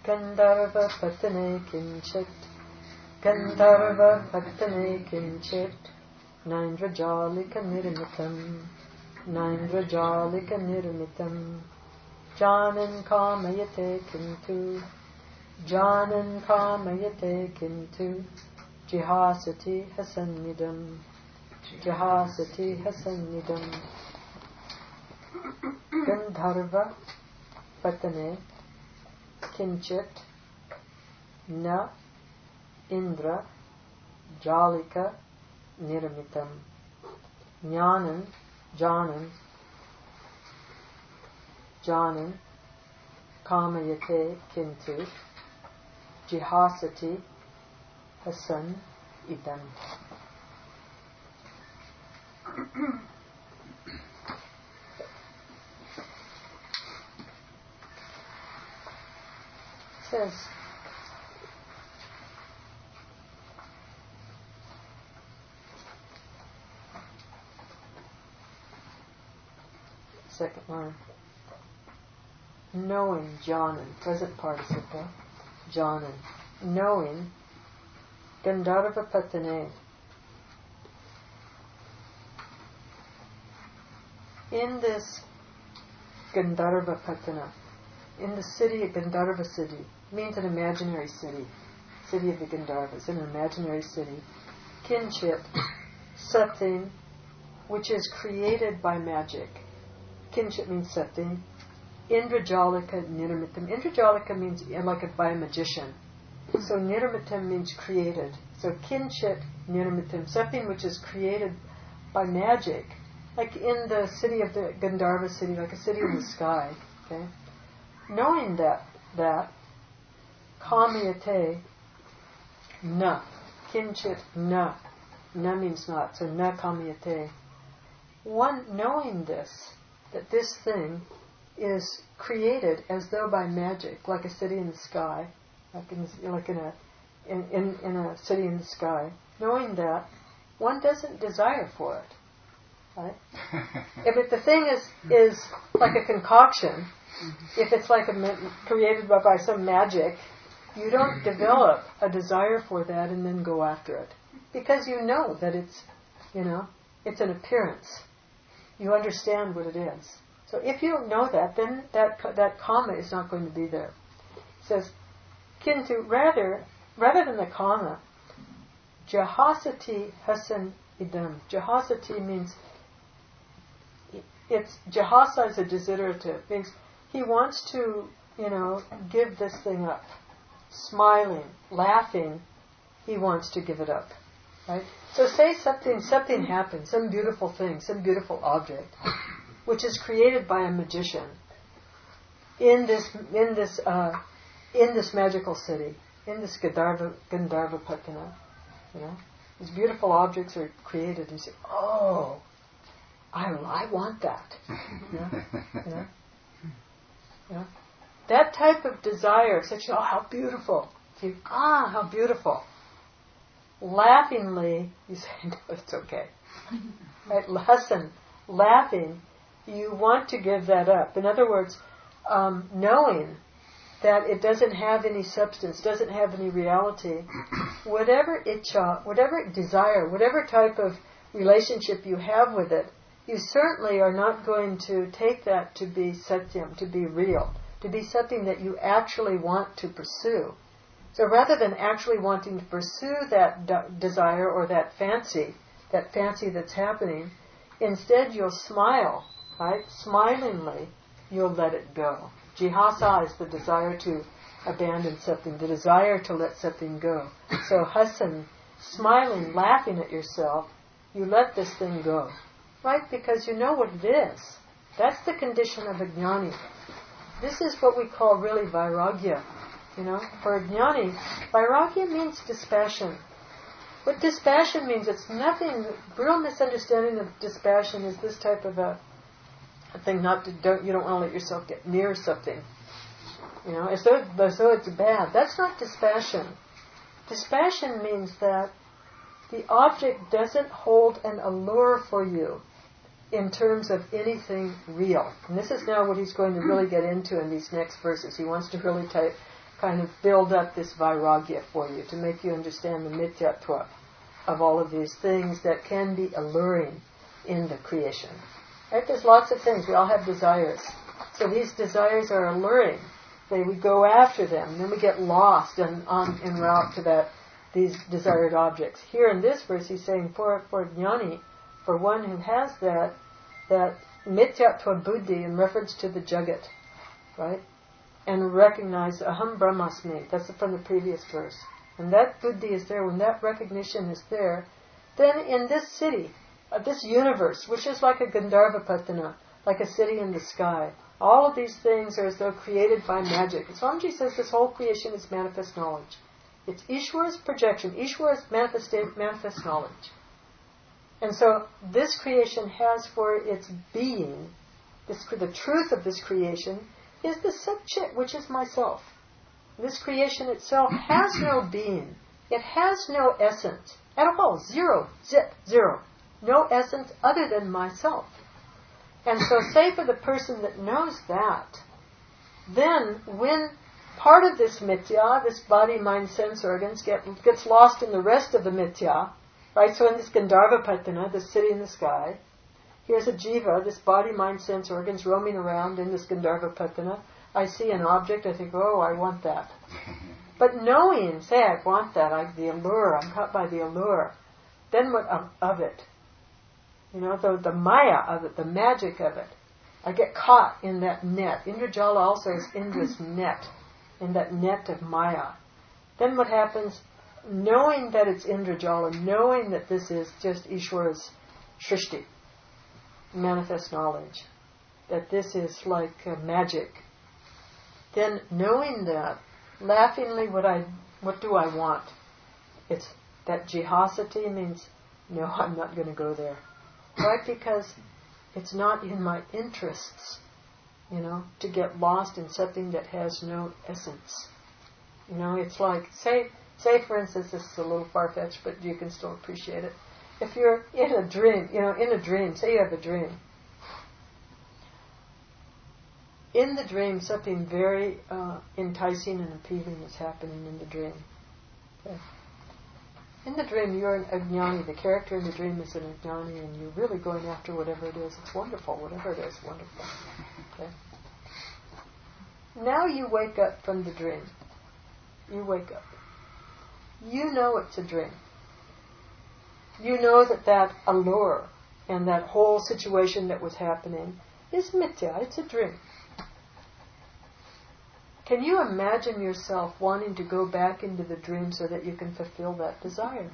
Gandharva Patane Kinchit, Gandharva Patane Kinchit, Naindrajalika Nirmitam, Naindrajalika Nirmitam, Janan Kamayate Kintu, Janan Kamayate Kintu, Jihasati Hasannidam, Jihasati Hasannidam, Gandharva Patane Kinchit Na Indra Jalika Nirmitam, Jnanan Janan Kamayate Kintu, Jihasati Hasan Idam. Says second line, knowing Janan, present participle, Janan, knowing Gandharva Patane, in this Gandharva Patana, in the city, a Gandharva city, means an imaginary city, city of the Gandharvas, an imaginary city, Kinchit, something which is created by magic. Kinchit means something. Indrajalika Nirmitam. Indrajalika means like by a magician. So Nirmitam means created. So Kinchit Nirmitam, something which is created by magic, like in the city of the Gandharva city, like a city in the sky. Okay, knowing that Kamayate Na, Kinchit Na means not. So Na Kamayate. One knowing this, that this thing is created as though by magic, like a city in the sky, like in a city in the sky. Knowing that, one doesn't desire for it, right? If the thing is like a concoction, if it's like created by some magic, you don't develop a desire for that and then go after it, because you know that it's an appearance. You understand what it is. So if you don't know that, then that kama is not going to be there. It says, Kintu, rather than the kama, Jahasati Hasan Idam. Jahasati means, Jahasa is a desiderative, means he wants to, give this thing up. Smiling, laughing, he wants to give it up. Right? So say something happens, some beautiful thing, some beautiful object, which is created by a magician in this magical city, in this Gandharva Patana. These beautiful objects are created, and you say, "Oh, I want that." That type of desire, such, "Oh, how beautiful!" How beautiful! Laughingly, you say, "No, it's okay." Right? Hasan, laughing, you want to give that up. In other words, knowing that it doesn't have any substance, doesn't have any reality, whatever itcha, whatever desire, whatever type of relationship you have with it, you certainly are not going to take that to be satyam, to be real, to be something that you actually want to pursue. So rather than actually wanting to pursue that desire or that fancy that's happening, instead you'll smile, right? Smilingly, you'll let it go. Jihasa is the desire to abandon something, the desire to let something go. So hasan, smiling, laughing at yourself, you let this thing go. Right? Because you know what it is. That's the condition of a jnani. This is what we call really vairagya. For a jnani, vairagya means dispassion. What dispassion means, it's nothing. Real misunderstanding of dispassion is this type of a thing. You don't want to let yourself get near something. As though it's bad. That's not dispassion. Dispassion means that the object doesn't hold an allure for you in terms of anything real. And this is now what he's going to really get into in these next verses. He wants to really kind of build up this vairagya for you, to make you understand the mithyatva of all of these things that can be alluring in the creation. Right? There's lots of things. We all have desires. So these desires are alluring. We go after them, and then we get lost en route to these desired objects. Here in this verse, he's saying for jnani, for one who has that mithyatva buddhi in reference to the jagat, right? And recognize aham brahmasmi. That's from the previous verse. When that buddhi is there, when that recognition is there, then in this city, this universe, which is like a Gandharva Patana, like a city in the sky, all of these things are as though created by magic. And Swamiji says this whole creation is manifest knowledge. It's Ishwara's projection. Ishwara's manifest knowledge. And so this creation has for its being, the truth of this creation is the Sat-Chit, which is myself. This creation itself has no being. It has no essence at all. Zero. Zip. Zero. No essence other than myself. And so say for the person that knows that, then when part of this mithya, this body, mind, sense organs, gets lost in the rest of the mithya, right? So in this Gandharva Patana, this city in the sky, here's a jiva, this body, mind, sense organs roaming around in this Gandharva Patana. I see an object, I think, oh, I want that. But knowing, say I want that, the allure, I'm caught by the allure. Then what of it? You know, the maya of it, the magic of it. I get caught in that net. Indrajala also is Indra's net, in that net of maya. Then what happens? Knowing that it's Indrajala, knowing that this is just Ishwara's shrishti, manifest knowledge, that this is like magic. Then knowing that, laughingly, what do I want? It's that jihasati means, no, I'm not going to go there. Right? Because it's not in my interests, to get lost in something that has no essence. It's like, say for instance, this is a little far-fetched, but you can still appreciate it. If you're in a dream, say you have a dream. In the dream, something very enticing and appealing is happening in the dream. Okay. In the dream, you're an ajnani. The character in the dream is an ajnani, and you're really going after whatever it is. It's wonderful. Whatever it is, wonderful. Okay. Now you wake up from the dream. You wake up. You know it's a dream. You know that allure and that whole situation that was happening is mithya. It's a dream. Can you imagine yourself wanting to go back into the dream so that you can fulfill that desire?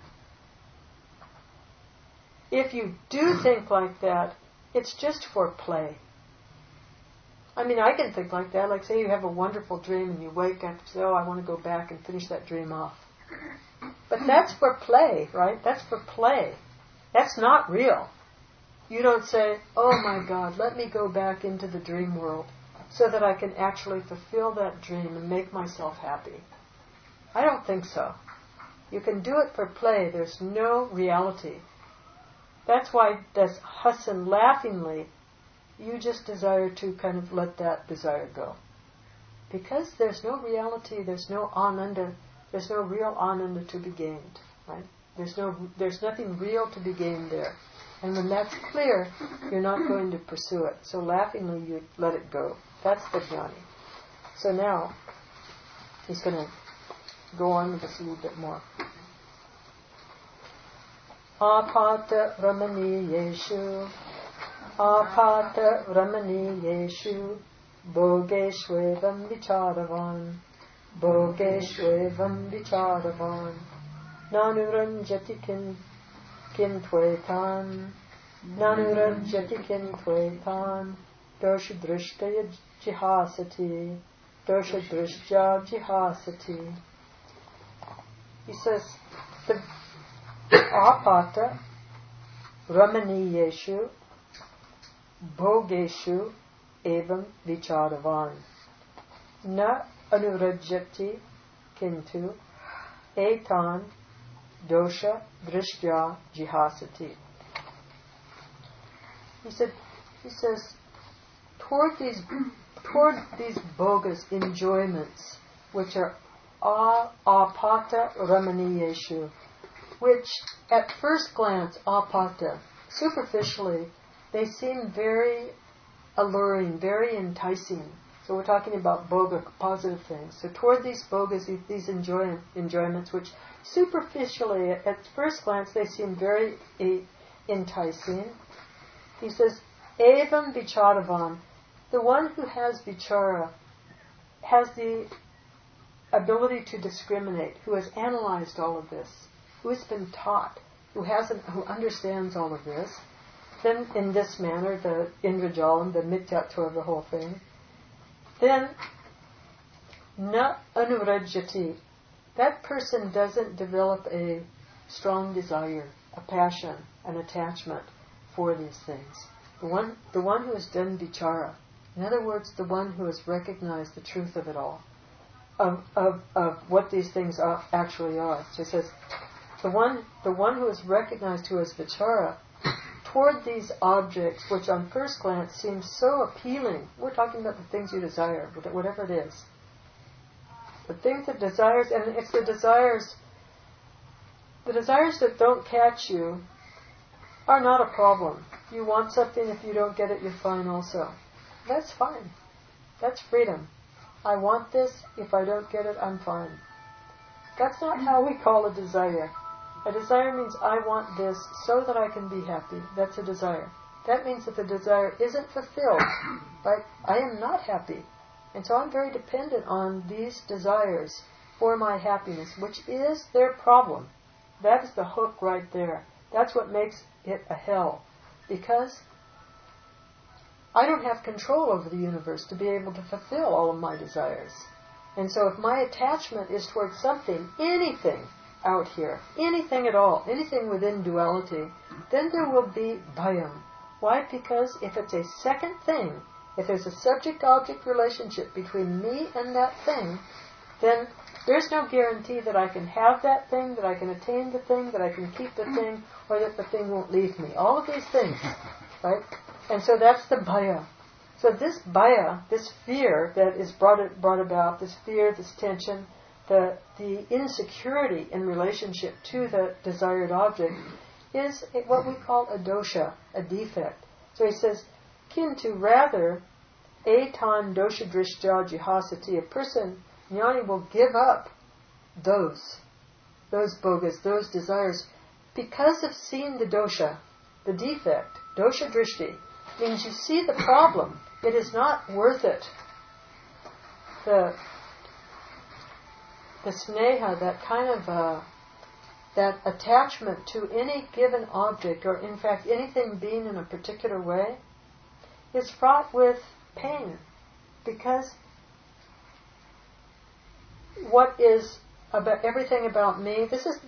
If you do think like that, it's just for play. I mean, I can think like that. Like, say you have a wonderful dream and you wake up and say, oh, I want to go back and finish that dream off. But that's for play, right? That's for play. That's not real. You don't say, oh my God, let me go back into the dream world so that I can actually fulfill that dream and make myself happy. I don't think so. You can do it for play. There's no reality. That's why das Hassan laughingly, you just desire to kind of let that desire go. Because there's no reality, there's no ananda, there's no real ananda to be gained. Right? There's nothing real to be gained there. And when that's clear, you're not going to pursue it. So laughingly you let it go. That's the jnani. So now, he's going to go on with this a little bit more. Apata ramaniyeshu bhogeshvevam vicharavan nanuranjati kintvetan doshadrishtaya jihasati doshadrishtya jihasati. He says, the apata ramaniyeshu bhogeshu evam vicharavan na anurajyati kintu etan dosha drishtya jihasati. He says, toward these bogus enjoyments which are apata ramaniyeshu, which at first glance, apata, superficially, they seem very alluring, very enticing. So we're talking about bhoga, positive things. So toward these bhogas, these enjoyments, which superficially, at first glance, they seem very enticing. He says, evam vicharavan, the one who has vichara, has the ability to discriminate, who has analyzed all of this, who has been taught, who understands all of this, then in this manner, the indrajalam, the mityatva of the whole thing, then na anurajyati, that person doesn't develop a strong desire, a passion, an attachment for these things. The one who has done vichara, in other words, the one who has recognized the truth of it all, of what these things actually are. So he says, the one who has recognized, who has vichara, toward these objects, which on first glance seem so appealing. We're talking about the things you desire, whatever it is. The things that desires, and it's the desires that don't catch you are not a problem. You want something, if you don't get it, you're fine also. That's fine. That's freedom. I want this, if I don't get it, I'm fine. That's not how we call a desire. A desire means I want this so that I can be happy. That's a desire. That means that the desire isn't fulfilled. Right? I am not happy. And so I'm very dependent on these desires for my happiness, which is their problem. That is the hook right there. That's what makes it a hell. Because I don't have control over the universe to be able to fulfill all of my desires. And so if my attachment is towards something, anything out here, anything at all, anything within duality, then there will be bhayam. Why? Because if it's a second thing, if there's a subject-object relationship between me and that thing, then there's no guarantee that I can have that thing, that I can attain the thing, that I can keep the thing, or that the thing won't leave me. All of these things, right? And so that's the bhaya. So this bhaya, this fear that is brought about, this fear, this tension, the insecurity in relationship to the desired object, is what we call a dosha, a defect. So he says, kintu, rather, etan dosha drishtya jihasati, a person, jnani, will give up those bhogas, those desires, because of seeing the dosha, the defect. Dosha drishti means you see the problem. It is not worth it. The sneha, that kind of that attachment to any given object, or in fact anything being in a particular way, is fraught with pain, because what is about everything about me? This is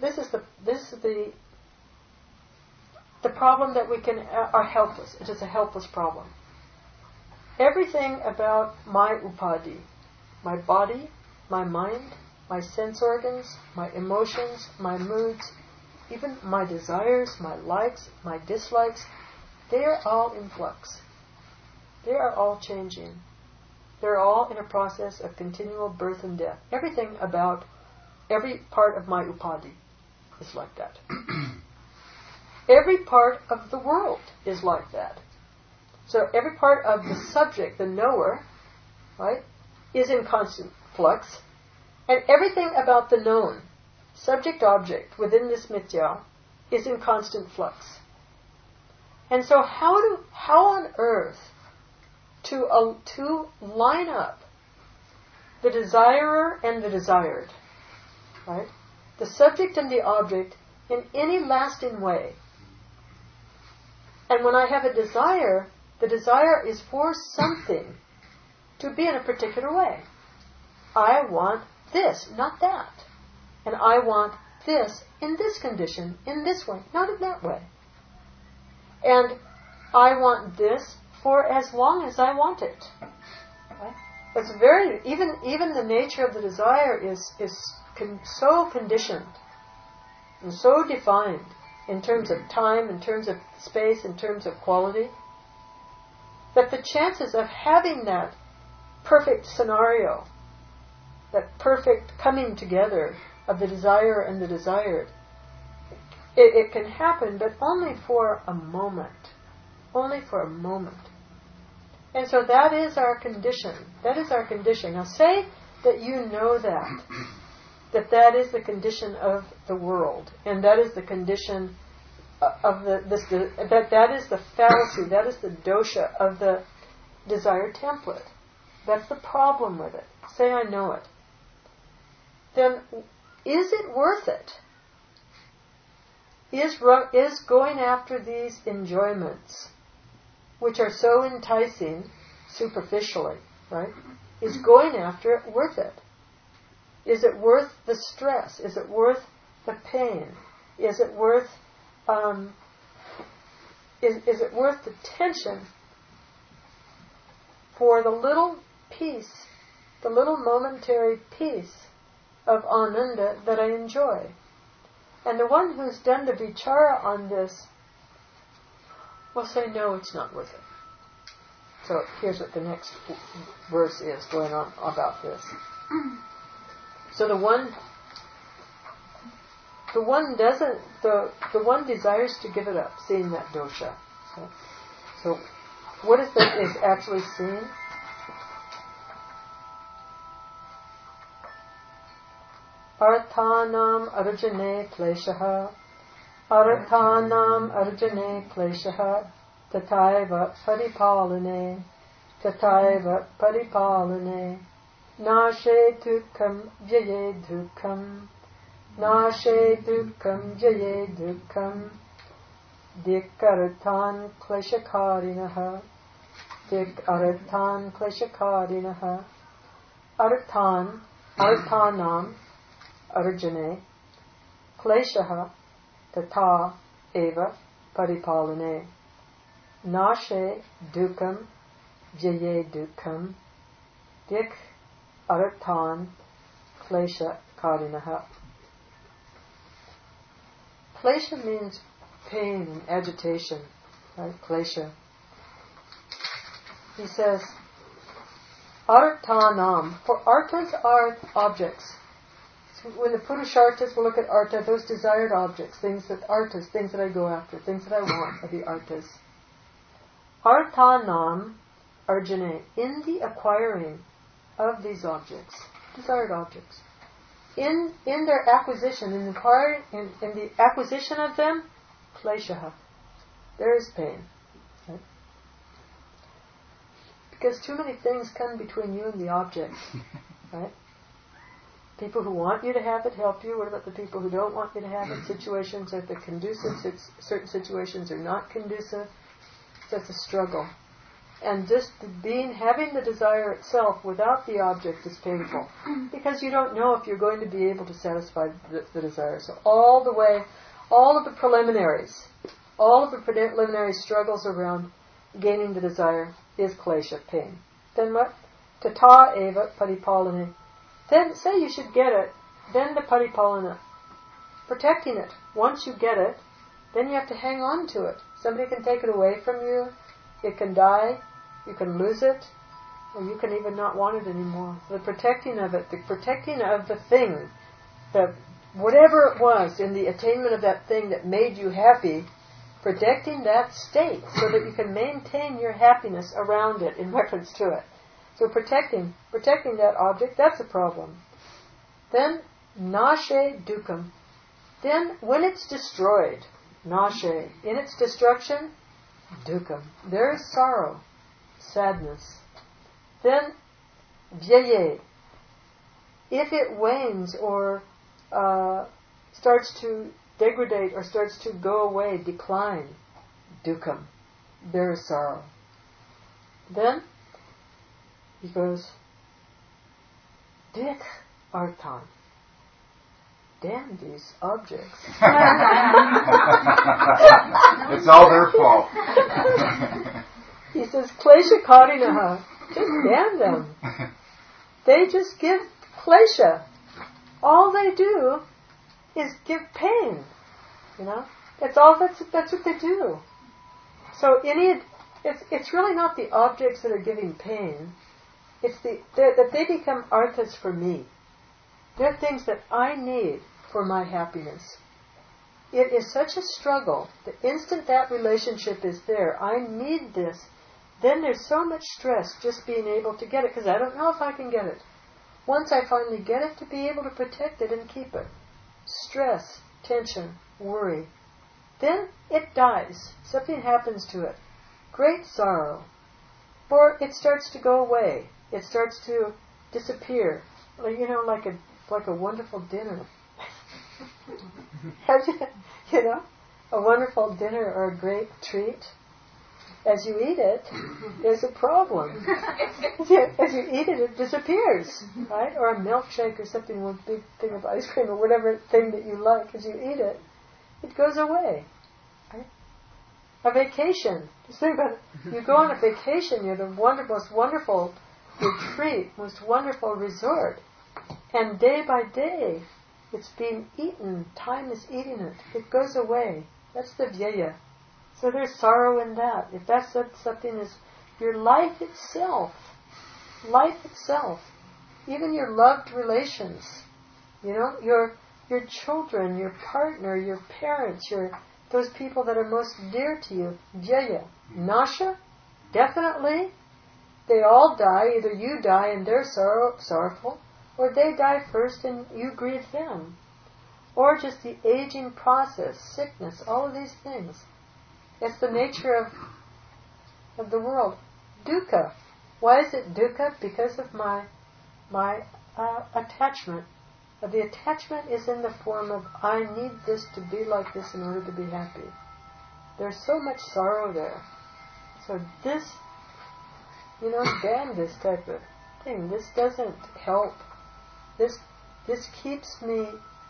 the problem that we are helpless. It is a helpless problem. Everything about my upadhi, my body, my mind, my sense organs, my emotions, my moods, even my desires, my likes, my dislikes, they are all in flux. They are all changing. They're all in a process of continual birth and death. Everything about every part of my upadhi is like that. Every part of the world is like that. So every part of the subject, the knower, right, is in constant flux. And everything about the known, subject-object, within this mithya, is in constant flux. And so how on earth to line up the desirer and the desired, right? The subject and the object in any lasting way. And when I have a desire, the desire is for something to be in a particular way. I want this, not that. And I want this in this condition, in this way, not in that way. And I want this for as long as I want it. Right? It's very, even the nature of the desire is so conditioned and so defined in terms of time, in terms of space, in terms of quality, that the chances of having that perfect scenario that perfect coming together of the desire and the desired, it can happen, but only for a moment. Only for a moment. And so that is our condition. That is our condition. Now say that you know that is the condition of the world, and that is the condition of that is the fallacy, that is the dosha of the desire template. That's the problem with it. Say I know it. Then is it worth it? Is going after these enjoyments, which are so enticing superficially, right? Is going after it worth it? Is it worth the stress? Is it worth the pain? Is it worth is it worth the tension for the little peace, the little momentary peace of ananda that I enjoy? And the one who's done the vichara on this will say, no, it's not worth it. So here's what the next verse is going on about this. So the one doesn't, the one desires to give it up, seeing that dosha. So what is that is actually seen? Arthanam arjane kleshaha, arthanam arjane kleshaha, tataiva paripalane, nashe dukkam jaye dukkam, nashe dukkam jaye dukkam, dikaratan kleshakarinaha, dikaratan kleshakarinaha, arthanam arjane kleshaha tata eva paripalane, nashe dukkam jaye dukkam, dik arthan klesha karinaha. Klesha means pain and agitation, right? Klesha. He says, arthanam, for arthas are objects. So when the Purusharthas will look at artha, those desired objects, things that I go after, things that I want are the arthas. Arthanam arjane, in the acquiring of these objects, desired objects, in their acquisition, in the acquisition of them, kleshaha, there is pain. Right? Because too many things come between you and the object. Right? People who want you to have it help you. What about the people who don't want you to have it? Situations are conducive, certain situations are not conducive. So it's a struggle. And just having the desire itself without the object is painful. Because you don't know if you're going to be able to satisfy the desire. So all of the preliminaries struggles around gaining the desire is klesha, pain. Then what? Tata eva paripalane. Then say you should get it, then the paripalana, protecting it. Once you get it, then you have to hang on to it. Somebody can take it away from you, it can die, you can lose it, or you can even not want it anymore. The protecting of it, the protecting of the thing, whatever it was in the attainment of that thing that made you happy, protecting that state so that you can maintain your happiness around it in reference to it. So protecting that object, that's a problem. Then, nashe dukkam. Then, when it's destroyed, nashe, in its destruction, dukkam. There is sorrow, sadness. Then, vyaye. If it wanes or starts to degrade or starts to go away, decline, dukkam. There is sorrow. Then, he goes, dik arthan. Damn these objects. It's all their fault. He says, klesha karinaha. Just damn them. They just give klesha. All they do is give pain. You know? That's what they do. So it's really not the objects that are giving pain. It's that they become arthas for me. They're things that I need for my happiness. It is such a struggle. The instant that relationship is there, I need this, then there's so much stress just being able to get it, because I don't know if I can get it. Once I finally get it, to be able to protect it and keep it. Stress, tension, worry. Then it dies. Something happens to it. Great sorrow. Or it starts to go away. It starts to disappear. Like a wonderful dinner. A wonderful dinner or a great treat. As you eat it, there's a problem. As you eat it, it disappears, right? Or a milkshake or something with a big thing of ice cream or whatever thing that you like. As you eat it, it goes away. Right? A vacation. Just think about it. You go on a vacation, you're the most wonderful retreat, most wonderful resort, and day by day, it's being eaten. Time is eating it. It goes away. That's the vyaya. So there's sorrow in that. If that's something is your life itself, even your loved relations, your children, your partner, your parents, those people that are most dear to you, vyaya. Nasha, definitely, they all die. Either you die and they're sorrowful, or they die first and you grieve them. Or just the aging process, sickness, all of these things. It's the nature of the world. Dukkha. Why is it dukkha? Because of my attachment. The attachment is in the form of, I need this to be like this in order to be happy. There's so much sorrow there. So this, ban this type of thing. This doesn't help. This keeps me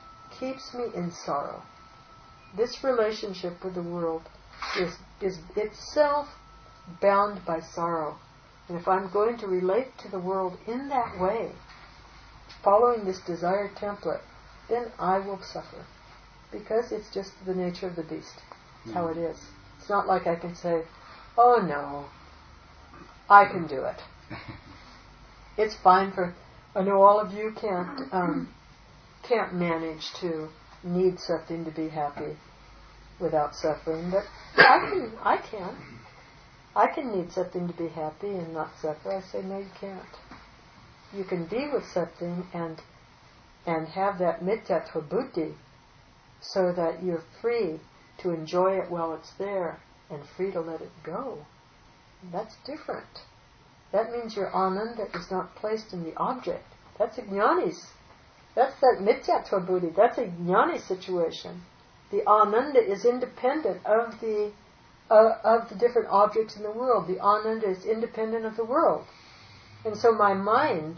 in sorrow. This relationship with the world is itself bound by sorrow. And if I'm going to relate to the world in that way, following this desired template, then I will suffer. Because it's just the nature of the beast. It's how it is. It's not like I can say, oh no, I can do it. It's fine I know all of you can't manage to need something to be happy without suffering, but I can. I can need something to be happy and not suffer. I say, no, you can't. You can be with something and have that mithyattva buddhi so that you're free to enjoy it while it's there and free to let it go. That's different. That means your ananda is not placed in the object. That's a jnani's. That's that mithyattva buddhi. That's a jnani situation. The ananda is independent of the different objects in the world. The ananda is independent of the world. And so my mind,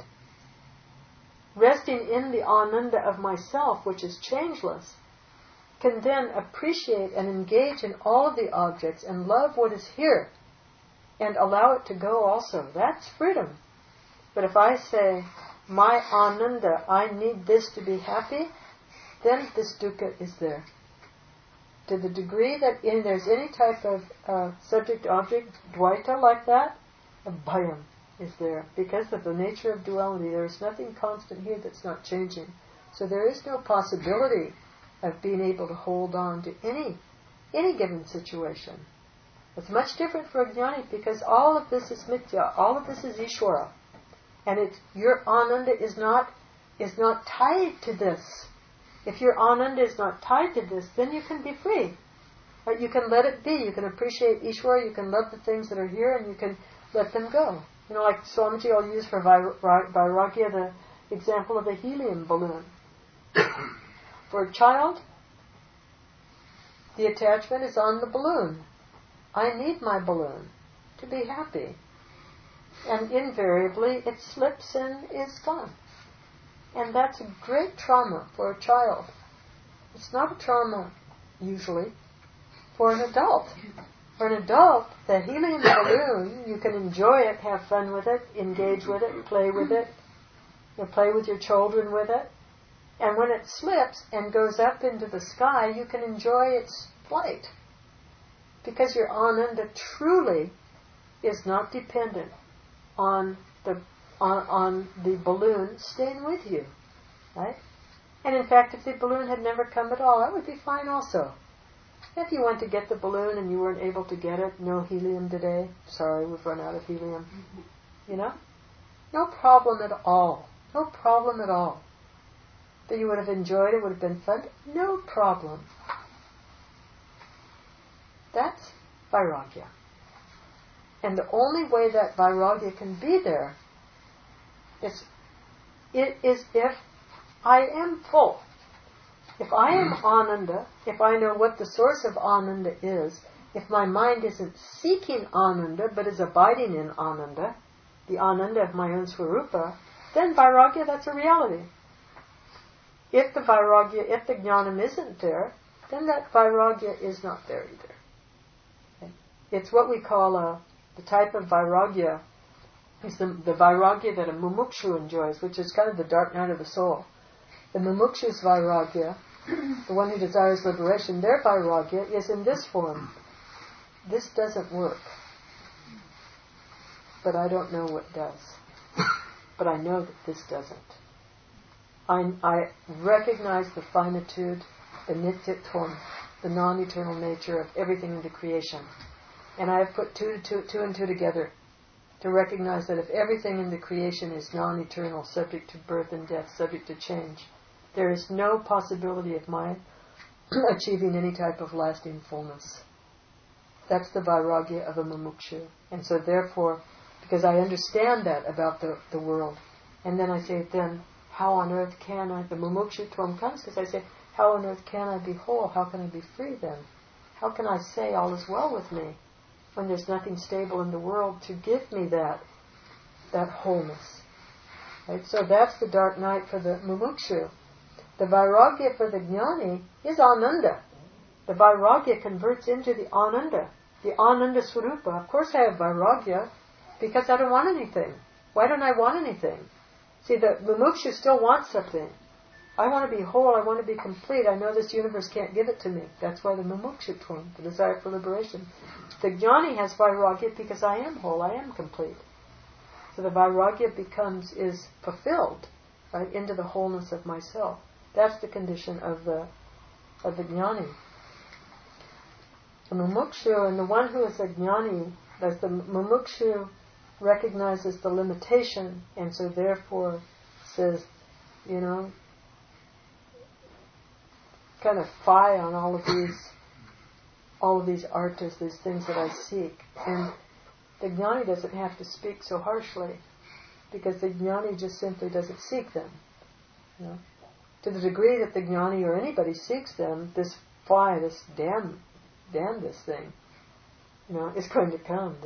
resting in the ananda of myself, which is changeless, can then appreciate and engage in all of the objects and love what is here and allow it to go also. That's freedom. But if I say, my ananda, I need this to be happy, then this dukkha is there. To the degree that there's any type of subject-object dvaita like that, a bhayam is there. Because of the nature of duality, there is nothing constant here that's not changing. So there is no possibility of being able to hold on to any given situation. It's much different for a jnani because all of this is mithya, all of this is Ishvara. And your ananda is not tied to this. If your ananda is not tied to this, then you can be free. Right? You can let it be. You can appreciate Ishvara. You can love the things that are here, and you can let them go. Like Swamiji will use for Vairagya the example of a helium balloon. For a child, the attachment is on the balloon. I need my balloon to be happy. And invariably, it slips and is gone. And that's a great trauma for a child. It's not a trauma, usually, for an adult. For an adult, the helium balloon, you can enjoy it, have fun with it, engage with it, play with it. You play with your children with it. And when it slips and goes up into the sky, you can enjoy its flight. Because your ananda truly is not dependent on the balloon staying with you. right? And in fact, if the balloon had never come at all, that would be fine also. If you went to get the balloon and you weren't able to get it, no helium today, sorry, we've run out of helium. You know? No problem at all. No problem at all. That you would have enjoyed it, would have been fun, no problem. That's vairagya. And the only way that vairagya can be there is if I am full. If I am ananda, if I know what the source of ananda is, if my mind isn't seeking ananda but is abiding in ananda, the ananda of my own swarupa, then vairagya, that's a reality. If the vairagya, if the jnanam isn't there, then that vairagya is not there either. Okay? It's what we call the type of vairagya, is the vairagya that a mumukshu enjoys, which is kind of the dark night of the soul. The mumukshu's vairagya, the one who desires liberation, their vairagya is in this form. This doesn't work. But I don't know what does. But I know that this doesn't. I recognize the finitude, the nityatvam, the non-eternal nature of everything in the creation. And I have put two and two together to recognize that if everything in the creation is non-eternal, subject to birth and death, subject to change, there is no possibility of my achieving any type of lasting fullness. That's the vairagya of a mumukshu. And so therefore, because I understand that about the world, and then I say, then how on earth can I, the mumukshutvam comes because I say, how on earth can I be whole? How can I be free then? How can I say all is well with me when there's nothing stable in the world to give me that wholeness? Right? So that's the dark night for the mumukshu. The vairagya for the jnani is ananda. The vairagya converts into the ananda swarupa. Of course I have vairagya because I don't want anything. Why don't I want anything? See, the mumukshu still wants something. I want to be whole, I want to be complete. I know this universe can't give it to me. That's why the mumukshutvam, the desire for liberation. The jnani has vairagya because I am whole, I am complete. So the vairagya is fulfilled, right, into the wholeness of myself. That's the condition of the jnani. The mumukshu, and the one who is a jnani, as the mumukshu recognizes the limitation, and so therefore says, kind of fie on all of these artas, these things that I seek. And the jnani doesn't have to speak so harshly, because the jnani just simply doesn't seek them. To the degree that the jnani or anybody seeks them, this fie, this damn this thing, is going to come.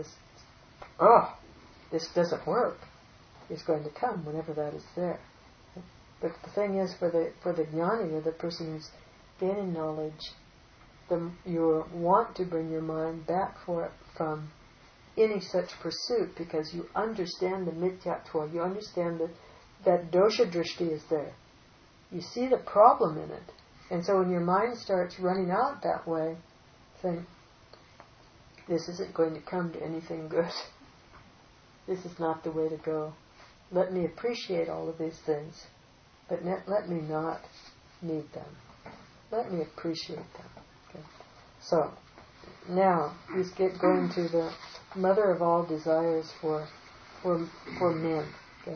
This doesn't work. Is going to come whenever that is there. But the thing is, for the jnani, or the person who's gaining knowledge, you want to bring your mind back from any such pursuit, because you understand the mithyatva, you understand that dosha drishti is there. You see the problem in it. And so when your mind starts running out that way, think, this isn't going to come to anything good. This is not the way to go. Let me appreciate all of these things, but let me not need them. Let me appreciate them. Okay. So, now, let's get going to the mother of all desires for men. Okay.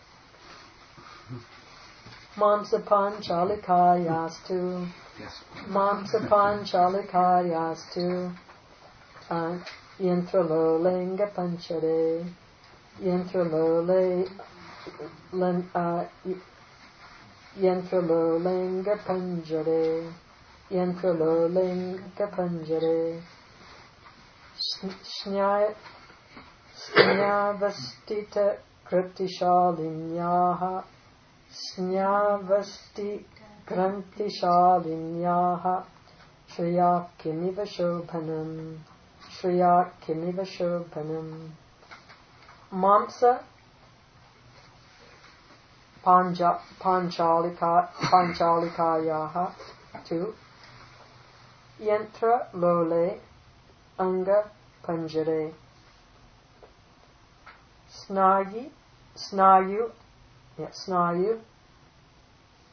Mamsapan chalikayastu. Mamsapan chalikayastu. Yantralolenga panchare. Yantralolenga panjare. Yantralolenga panjare. Snyavastita kriptishalinyaha. Snyavasti krantishalinyaha. Shriyak kimiva shobhanam. Shriyak kimiva shobhanam. Mamsa panchalikayaha 2. Yantra lole anga panjare. Snayu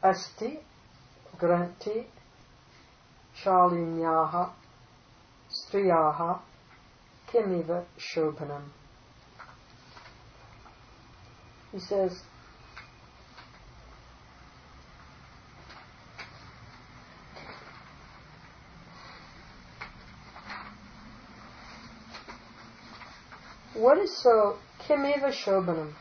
asti granti shalinyaha striyaha kimiva shobhanam. He says, what is so kimiva shobhanam?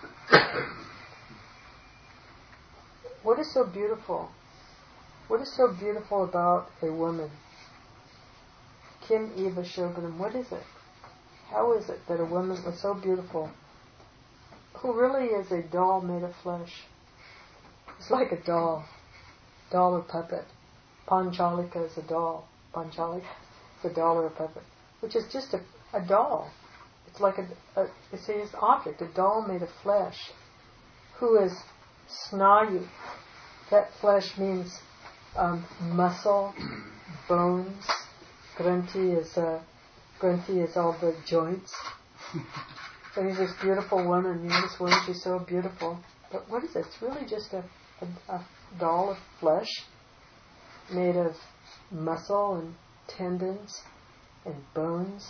What is so beautiful? What is so beautiful about a woman? Kim eva shobhanam. What is it? How is it that a woman is so beautiful, who really is a doll made of flesh? It's like a doll or puppet. Panchalika is a doll. Panchalika is a doll or a puppet, which is just a doll. It's like it's an object, a doll made of flesh, who is snayu. That flesh means muscle, bones. Granthi is all the joints. So he's this beautiful woman. This woman, she's so beautiful. But what is it? It's really just a doll of flesh made of muscle and tendons and bones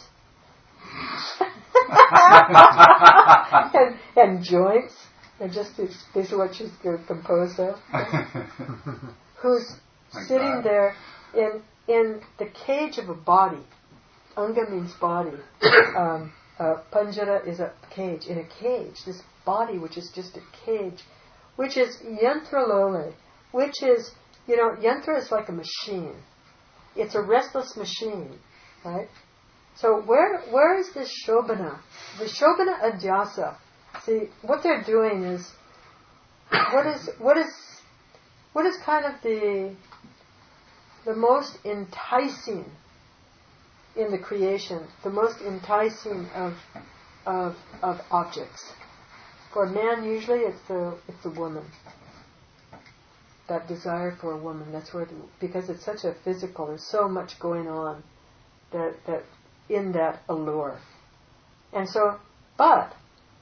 and joints. And just these are what she's composed of. Who's sitting there in the cage of a body. Anga means body. Panjara is a cage. In a cage, this body, which is just a cage, which is yantra lole, which is, yantra is like a machine. It's a restless machine, right? So where is this shobhana? The shobhana adhyasa. See, what they're doing is, what is kind of the most enticing in the creation, the most enticing of objects. For a man, usually it's the woman. That desire for a woman. That's where, because it's such a physical. There's so much going on that in that allure. And so, but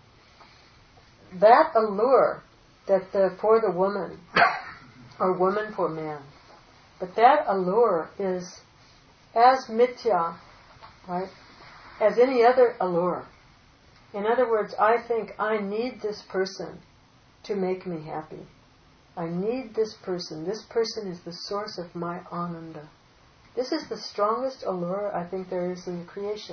that allure for the woman, or woman for man, but that allure is as mithya, right, as any other allure. In other words, I think I need this person to make me happy. I need this person. This person is the source of my ananda. This is the strongest allure I think there is in the creation.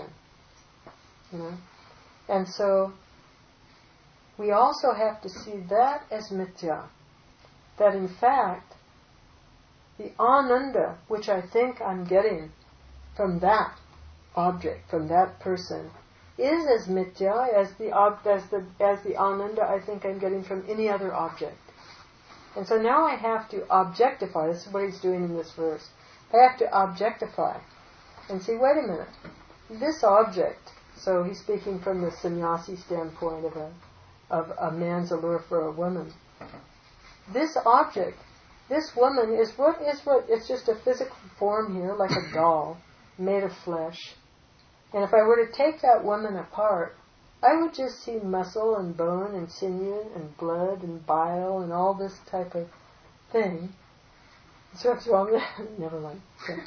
And so we also have to see that as mithya. That in fact, the ananda which I think I'm getting from that object, from that person, is as mithya as the ananda I think I'm getting from any other object. And so now I have to objectify. This is what he's doing in this verse. I have to objectify and see, wait a minute, this object, so he's speaking from the sannyasi standpoint of a man's allure for a woman. This object, this woman is what it's just a physical form here, like a doll made of flesh. And if I were to take that woman apart, I would just see muscle and bone and sinew and blood and bile and all this type of thing. So what's wrong with that? Never mind.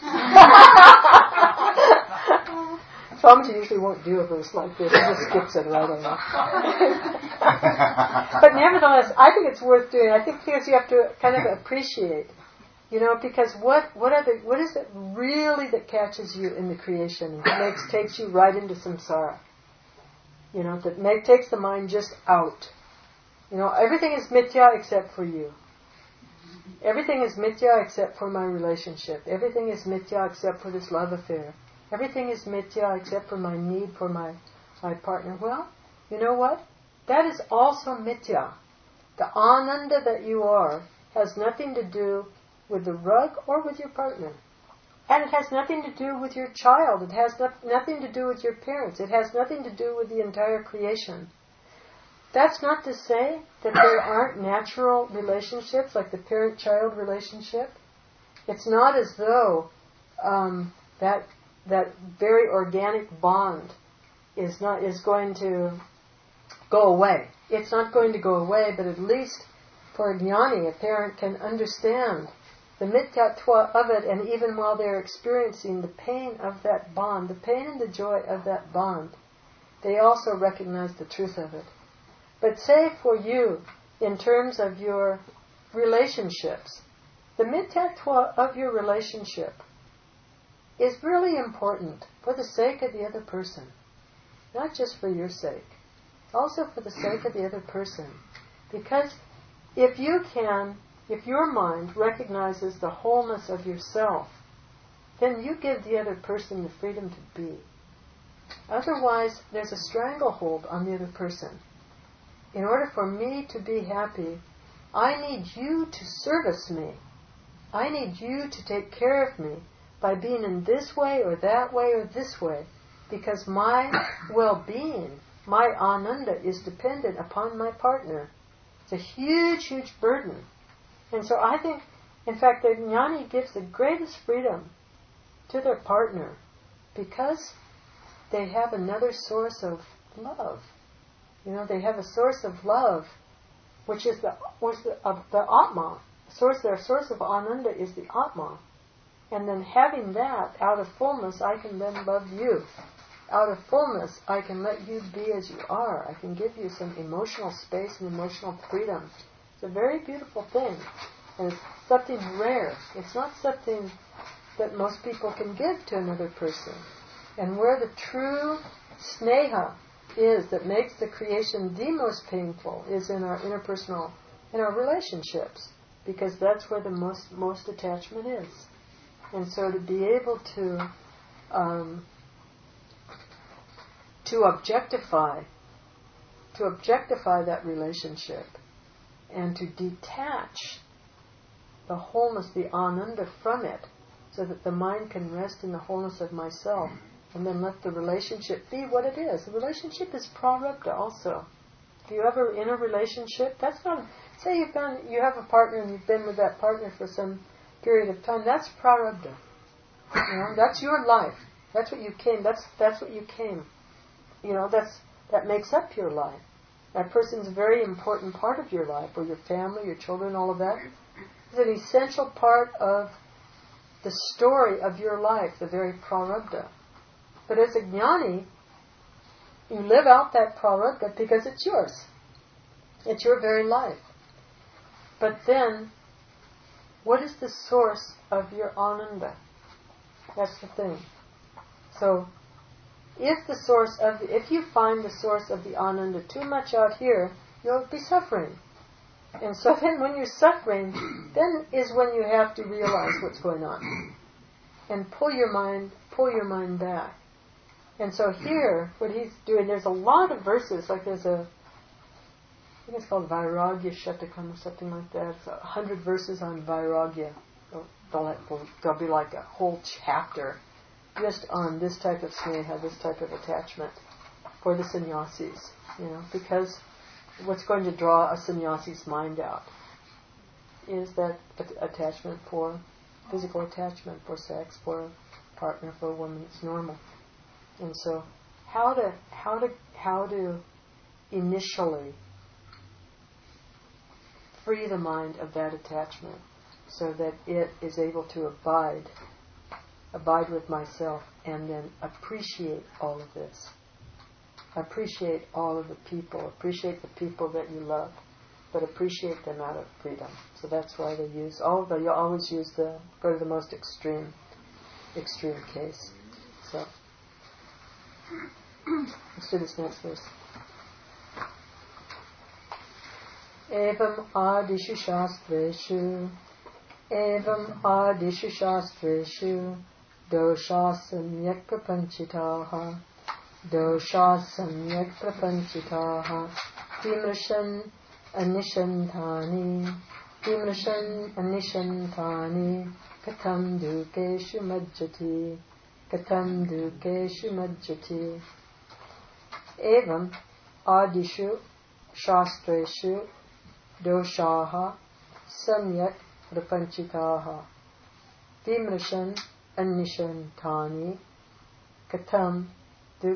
Swamiji usually won't do a verse like this. He just skips it right over. But nevertheless, I think it's worth doing. I think because you have to kind of appreciate, because what is it really that catches you in the creation and takes you right into samsara? That takes the mind just out. Everything is mithya except for you. Everything is mithya except for my relationship. Everything is mithya except for this love affair. Everything is mithya except for my need for my partner. Well, you know what? That is also mithya. The ananda that you are has nothing to do with the rug or with your partner. And it has nothing to do with your child. It has nothing to do with your parents. It has nothing to do with the entire creation. That's not to say that there aren't natural relationships like the parent-child relationship. It's not as though that very organic bond is going to go away. It's not going to go away, but at least for a jnani, a parent can understand the mityatva of it, and even while they're experiencing the pain of that bond, the pain and the joy of that bond, they also recognize the truth of it. But say for you, in terms of your relationships, the mityatva of your relationship is really important for the sake of the other person. Not just for your sake, also for the sake of the other person. Because if your mind recognizes the wholeness of yourself, then you give the other person the freedom to be. Otherwise, there's a stranglehold on the other person. In order for me to be happy, I need you to service me. I need you to take care of me by being in this way or that way or this way, because my well-being, my ananda, is dependent upon my partner. It's a huge, huge burden. And so I think, in fact, the jnani gives the greatest freedom to their partner because they have another source of love. They have a source of love, which is the Atma. Their source of ananda is the Atma. And then having that, out of fullness, I can then love you. Out of fullness, I can let you be as you are. I can give you some emotional space and emotional freedom. It's a very beautiful thing. And it's something rare. It's not something that most people can give to another person. And where the true sneha is that makes the creation the most painful is in our interpersonal, in our relationships. Because that's where the most attachment is. And so to be able to objectify that relationship and to detach the wholeness, the ananda from it, so that the mind can rest in the wholeness of myself, and then let the relationship be what it is. The relationship is prarabdha also. If you're ever in a relationship, that's not, say you have a partner and you've been with that partner for some period of time, that's prarabdha. That's your life. That's what you came. That's what you came. That makes up your life. That person's a very important part of your life, or your family, your children, all of that. It's an essential part of the story of your life, the very prarabdha. But as a jnani, you live out that prarabdha because it's yours. It's your very life. But then, what is the source of your ananda? That's the thing. So, if you find the source of the ananda too much out here, you'll be suffering. And so then when you're suffering, then is when you have to realize what's going on. And pull your mind back. And so here, what he's doing, there's a lot of verses, like I think it's called Vairagya Shatakam or something like that. It's 100 verses on Vairagya. There'll be like a whole chapter just on this type of sneha, this type of attachment for the sannyasis, because what's going to draw a sannyasi's mind out is that attachment for physical attachment, for sex, for a partner, for a woman. It's normal. And so how to initially free the mind of that attachment so that it is able to abide with myself and then appreciate all of this. Appreciate all of the people. Appreciate the people that you love, but appreciate them out of freedom. So that's why you always go to the most extreme case. So let's do this next verse. Evam adishu shastreshu dosha samyak prapanchitaha vimrshan anishantani katham dukeshu majjati evam adishu shastreshu doshaha samyak prapanchitaha vimrshan anishantani katham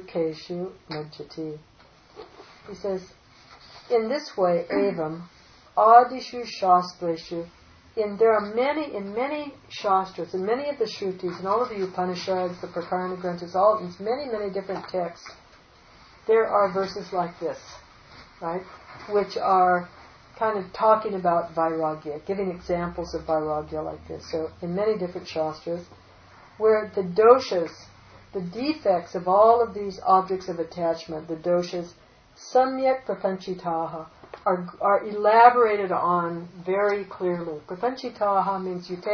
dukeshu majjati. He says, in this way, evam, Adishu Shastreshu. There are in many Shastras, in many of the Shrutis, in all of the Upanishads, the Prakarana Granthas, in many different texts, there are verses like this, right? Which are kind of talking about Vairagya, giving examples of Vairagya like this. So, in many different Shastras, where the doshas, the defects of all of these objects of attachment, the doshas, samyak prapanchitaha, are elaborated on very clearly. Prapanchitaha means you're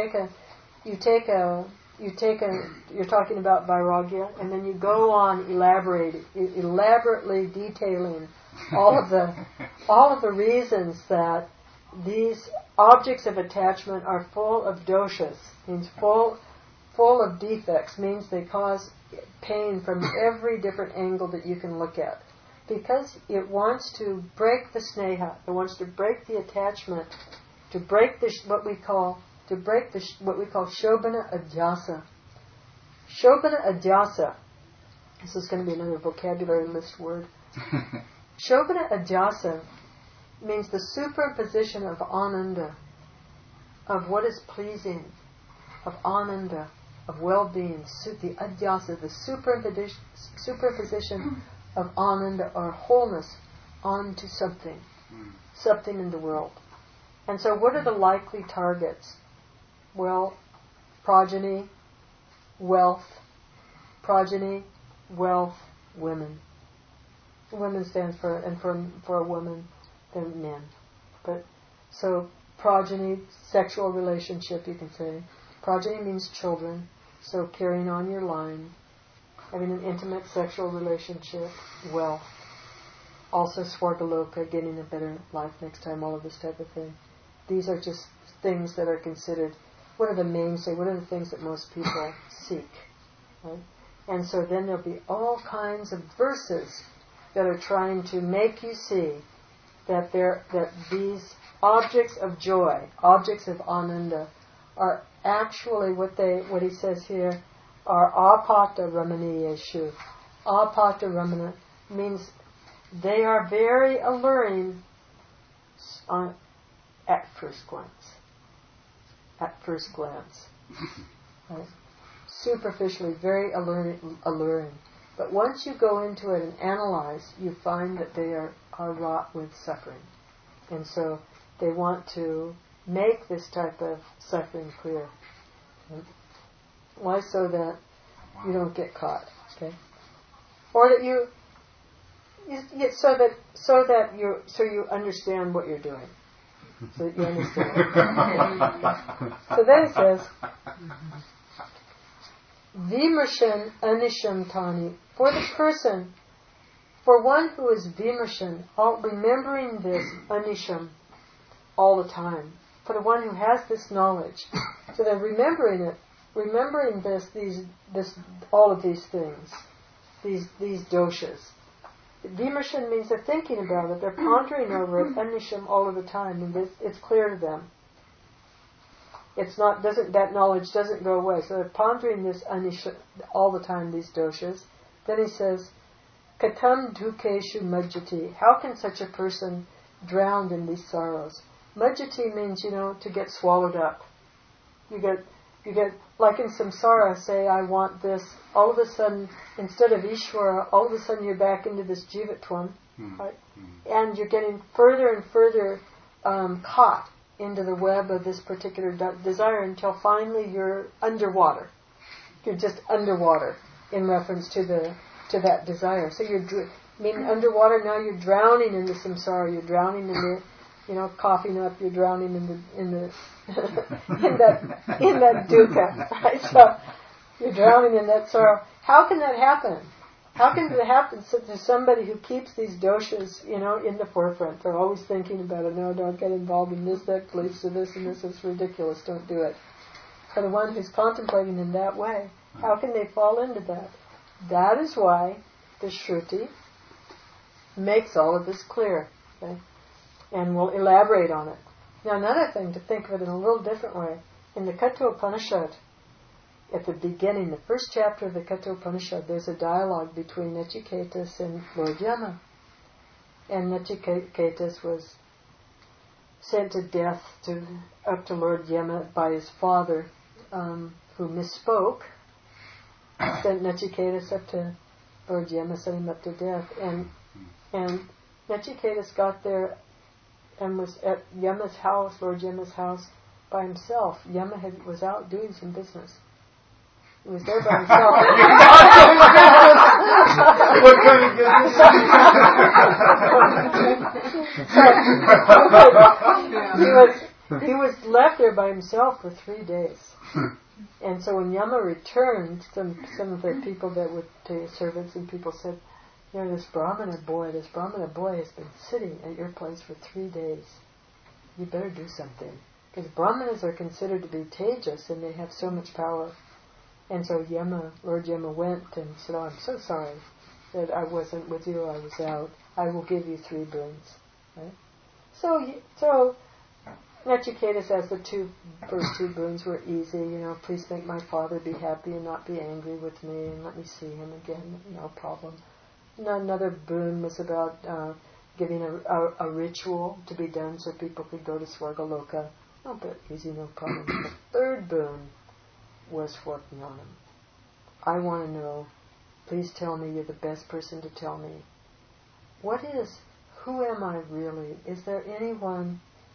talking about Vairagya, and then you go on elaborately detailing all of the reasons that these objects of attachment are full of doshas, means full of defects, means they cause pain from every different angle that you can look at. Because it wants to break the sneha, it wants to break the attachment, to break what we call shobhana adhyasa. Shobhana adhyasa. This is going to be another vocabulary list word. Shobhana adhyasa means the superimposition of ananda, of what is pleasing, of ananda, of well-being. The adhyasa, the superimposition of ananda or wholeness onto something in the world. And so what are the likely targets? Well, progeny, wealth, women. Women stands for, and for a woman, then men. But so progeny, sexual relationship, you can say. Progeny means children, so carrying on your line, having an intimate sexual relationship, wealth, also Swargaloka, getting a better life next time, all of this type of thing. These are just things that are considered, what are the things that most people seek, right? And so then there'll be all kinds of verses that are trying to make you see that these objects of joy, objects of ananda, are actually what he says here are apata ramaniyeshu. Apata ramana means they are very alluring at first glance. Right? Superficially, very alluring. But once you go into it and analyze, you find that they are wrought with suffering. And so they want to make this type of suffering clear. Why? So that you don't get caught. Okay? Or that you you understand what you're doing. So that you understand. So then it says, Vimershan anisham tani. For one who is vimershan, remembering this anisham all the time, for the one who has this knowledge, so they're remembering all of these things, these doshas. Vimershan means they're thinking about it, they're pondering over it, anisham, all of the time, and it's clear to them. That knowledge doesn't go away. So they're pondering this anisha all the time, these doshas. Then he says, Katam dukeshu majjati. How can such a person drown in these sorrows? Majjati means, to get swallowed up. You get, like in samsara, say, I want this. All of a sudden, instead of Ishvara, all of a sudden you're back into this jivatvam, right? And you're getting further and further caught into the web of this particular desire until finally you're underwater. You're just underwater in reference to that desire. So underwater now. You're drowning in the samsara. You're drowning in the, coughing up. You're drowning in the in that dukkha. Right? So you're drowning in that sorrow. How can that happen? How can it happen to somebody who keeps these doshas, in the forefront? They're always thinking about it. No, don't get involved in this. That leads to this and this. It's ridiculous. Don't do it. For the one who's contemplating in that way, how can they fall into that? That is why the Shruti makes all of this clear. Okay? And we'll elaborate on it. Now, another thing, to think of it in a little different way. In the Kathopanishad, at the beginning, the first chapter of the Kathopanishad, there's a dialogue between Nachiketas and Lord Yama. And Nachiketas was sent to death up to Lord Yema by his father, who misspoke, sent Nachiketas up to Lord Yema, sent him up to death, and Nachiketas got there and was at Yema's house, Lord Yema's house, by himself. Yema was out doing some business. He was there by himself. What kind of business? He was left there by himself for 3 days. And so when Yama returned, some of the people that would, the servants and people said, this Brahmana boy has been sitting at your place for 3 days. You better do something. Because Brahmanas are considered to be tejas and they have so much power. And so Lord Yema went and said, I'm so sorry that I wasn't with you, I was out. I will give you 3 boons. Right? So Nachiketas, as the first two boons were easy, please make my father be happy and not be angry with me and let me see him again, no problem. Another boon was about giving a ritual to be done so people could go to Swargaloka. Oh, but easy, no problem. The third boon was for Jnanam. I want to know, please tell me, you're the best person to tell me. Who am I really? Is there anything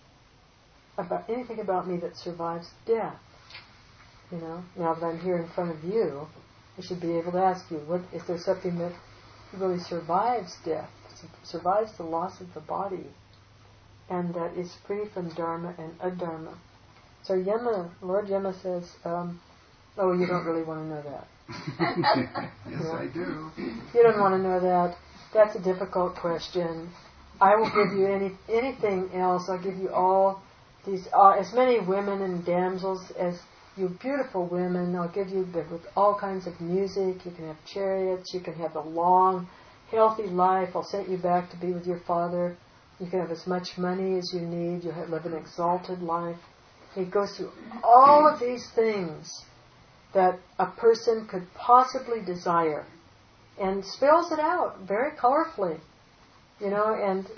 about me that survives death? Now that I'm here in front of you, I should be able to ask you, is there something that really survives death, survives the loss of the body, and that is free from dharma and adharma? So Lord Yema says, you don't really want to know that. Yes, I do. You don't want to know that. That's a difficult question. I will give you anything else. I'll give you all these, as many women and damsels as you beautiful women. I'll give you with all kinds of music. You can have chariots. You can have a long, healthy life. I'll send you back to be with your father. You can have as much money as you need. You'll live an exalted life. He goes through all of these things that a person could possibly desire, and spells it out very colorfully, and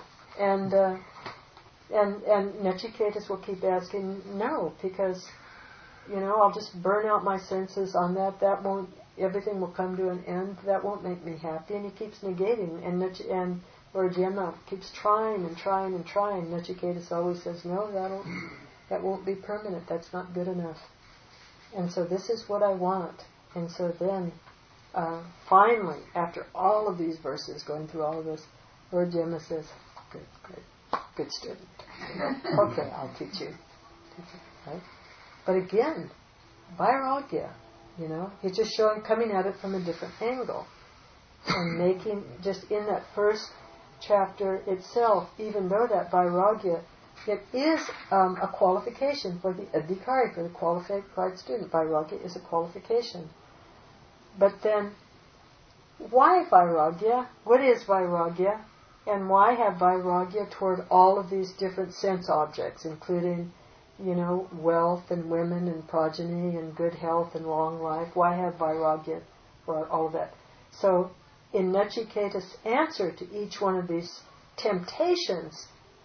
Nachiketas will keep asking, no, because I'll just burn out my senses on that. That won't. Everything will come to an end. That won't make me happy. And he keeps negating, and Lord Yema keeps trying and trying and trying. Nachiketas always says, no, that won't be permanent. That's not good enough. And so this is what I want. And so then, finally, after all of these verses, going through all of this, Lord Yema says, good student. Okay, I'll teach you. Right? But again, Vairagya, he's just coming at it from a different angle. And making, just in that first chapter itself, even though that Vairagya, it is a qualification for the adhikari, for the qualified student. Vairagya is a qualification. But then, why Vairagya? What is Vairagya? And why have Vairagya toward all of these different sense objects, including, wealth and women and progeny and good health and long life? Why have Vairagya for all of that? So, in Nachiketas' answer to each one of these temptations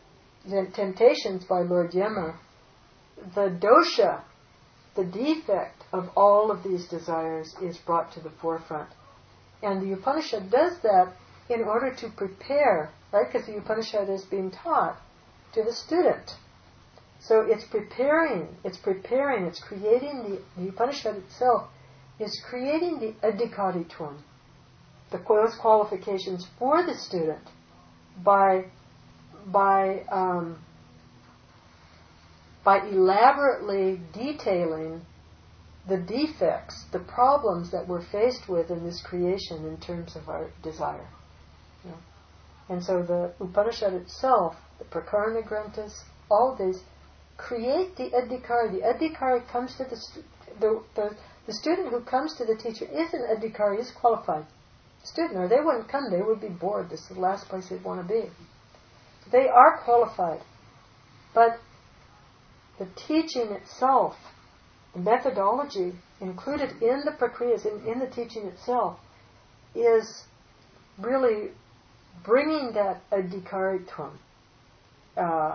by Lord Yema, the dosha, the defect of all of these desires is brought to the forefront. And the Upanishad does that in order to prepare, right? Because the Upanishad is being taught to the student. So it's creating, the Upanishad itself is creating the adhikaritvam, those qualifications for the student by elaborately detailing the defects, the problems that we're faced with in this creation in terms of our desire. And so the Upanishad itself, the Prakarana Granthas, all of these create the adhikari. The adhikari comes to the student who comes to the teacher is an adhikari, is qualified student, or they wouldn't come, they would be bored. This is the last place they'd want to be. They are qualified. But the teaching itself, the methodology included in the prakriyas, in the teaching itself, is really bringing that adhikaritvam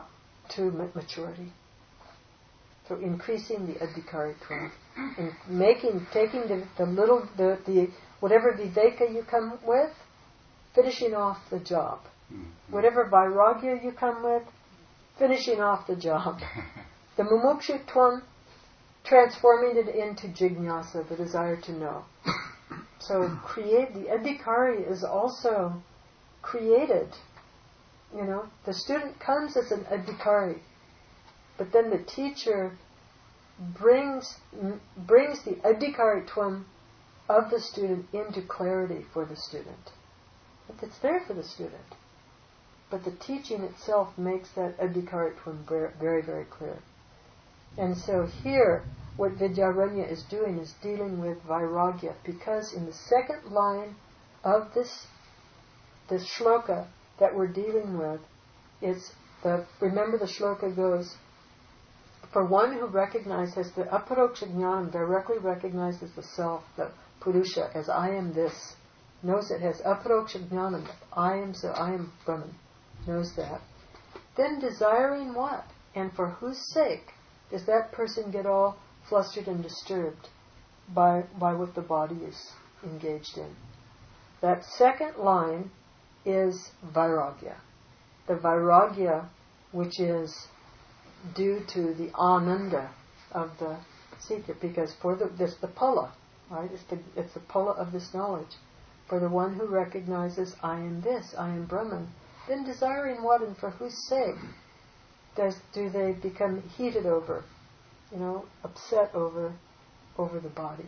to maturity. So increasing the adhikaritvam, and taking the whatever viveka you come with, finishing off the job. Whatever vairagya you come with, finishing off the job. The mumukshutvam, transforming it into jignasa, the desire to know. So the adhikari is also created. The student comes as an adhikari, but then the teacher brings the adhikaritvam of the student into clarity for the student. It's there for the student, but the teaching itself makes that adhikaritvam very, very clear. And so here, what Vidyaranya is doing is dealing with vairagya, because in the second line of this shloka that we're dealing with, remember the shloka goes, for one who recognizes the aparoksha jnanam, directly recognizes the self, the purusha, as I am this, knows it has aparoksha jnanam, I am Brahman, knows that, then desiring what? And for whose sake does that person get all flustered and disturbed by what the body is engaged in? That second line is vairagya. The vairagya which is due to the ananda of the seeker, because this the phala, right? It's the phala of this knowledge. For the one who recognizes I am this, I am Brahman, then desiring what and for whose sake do they become heated over, upset over the body?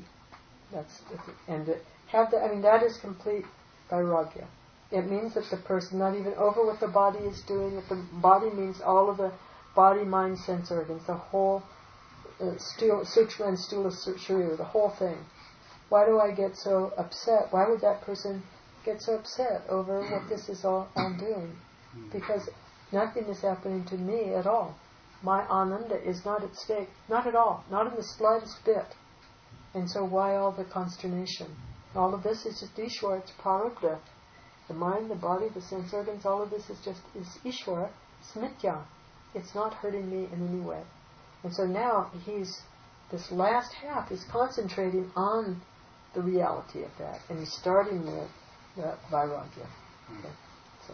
That is complete vairagya. It means that the person, not even over what the body is doing, that the body means all of the body, mind, sense organs, the whole sukshma and stula sharira, the whole thing. Why do I get so upset? Why would that person get so upset over what this is all doing? Because nothing is happening to me at all. My ananda is not at stake, not at all, not in the slightest bit. And so why all the consternation? All of this is just Ishwara, it's prarabdha. The mind, the body, the sense organs, all of this is Ishwara, it's mithya. It's not hurting me in any way. And so now this last half is concentrating on the reality of that. And he's starting with the vairagya. Okay. So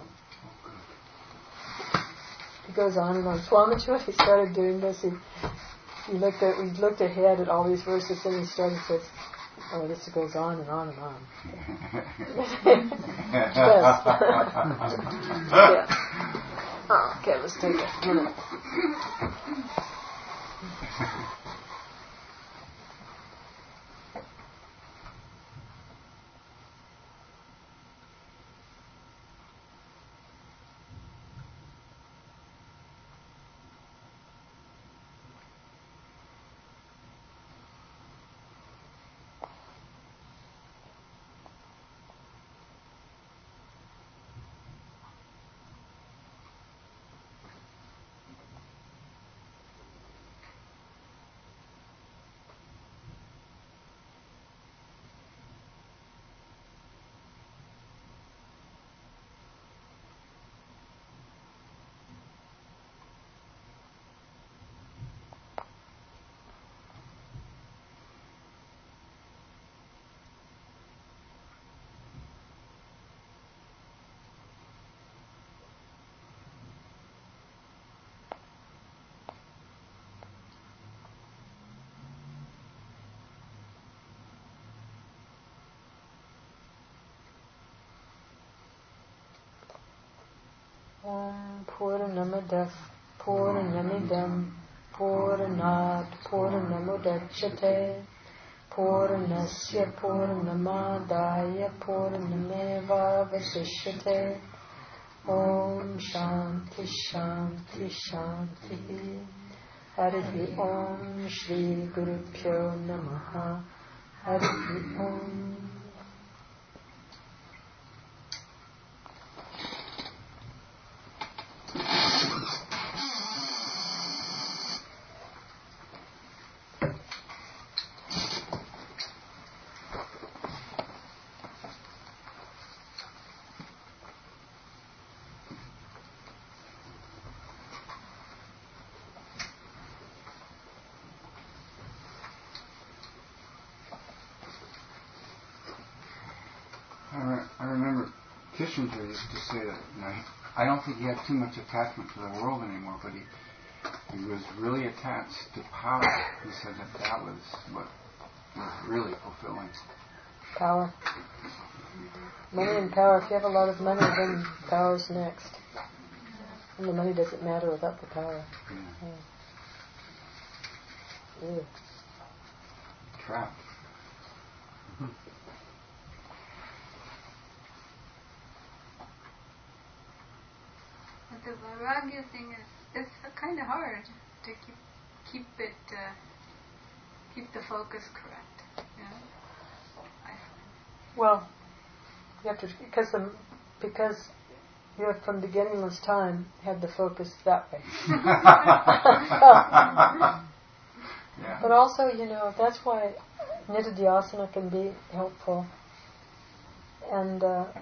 he goes on and on. Swamiji, he started doing this. We looked ahead at all these verses, and he started to say, oh, this goes on and on and on. Yes. Yeah. Oh, okay, let's take a minute. Om Purnamada Purnamidam Purnat Purnamudachyate Purnasya Purnamadaya Purnameva Vasishyate. Om Shanti Shanti Shanti. Harihi Om Shri Guru Pyo Namaha. Harihi Om. I remember Kissinger used to say that, I don't think he had too much attachment to the world anymore, but he was really attached to power. He said that was what was really fulfilling. Power. Money and power. If you have a lot of money, then power's next. And the money doesn't matter without the power. Yeah. Trapped. But the vairagya thing is kind of hard to keep the focus correct. Yeah. I find. Well, you have to because you have from beginningless time had the focus that way. Yeah. But also, that's why Nididhyasana can be helpful. And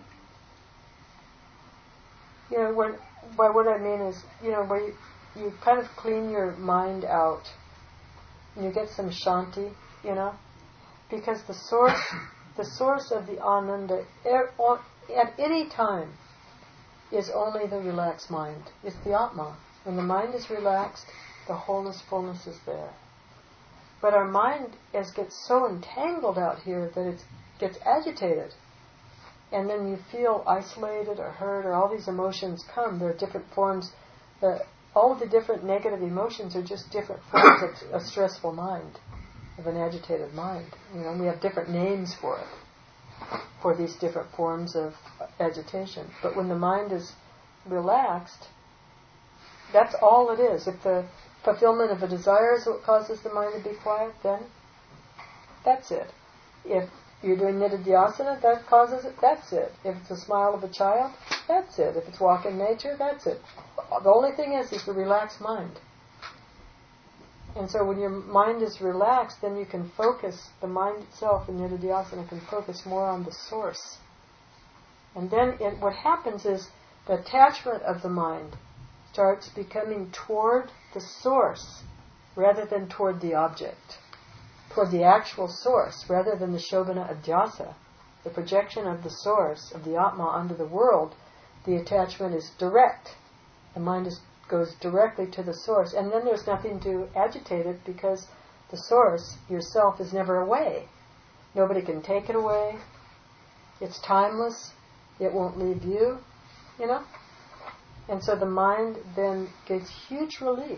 by what I mean is, where you kind of clean your mind out, and you get some shanti, because the source of the ananda at any time is only the relaxed mind. It's the Atma. When the mind is relaxed, the wholeness, fullness is there. But our mind gets so entangled out here that it gets agitated. And then you feel isolated or hurt, or all these emotions come. There are different forms. All of the different negative emotions are just different forms of a stressful mind, of an agitated mind. And we have different names for it, for these different forms of agitation. But when the mind is relaxed, that's all it is. If the fulfillment of a desire is what causes the mind to be quiet, then that's it. If you're doing Nididhyasana, that causes it, that's it. If it's a smile of a child, that's it. If it's walk in nature, that's it. The only thing is the relaxed mind. And so when your mind is relaxed, then you can focus, the mind itself in Nididhyasana can focus more on the source. And then what happens is the attachment of the mind starts becoming toward the source rather than toward the object, toward the actual source rather than the Shobhana Adhyasa, the projection of the source, of the Atma onto the world. The attachment is direct. The mind goes directly to the source, and then there's nothing to agitate it because the source, yourself, is never away. Nobody can take it away. It's timeless. It won't leave you, And so the mind then gets huge relief.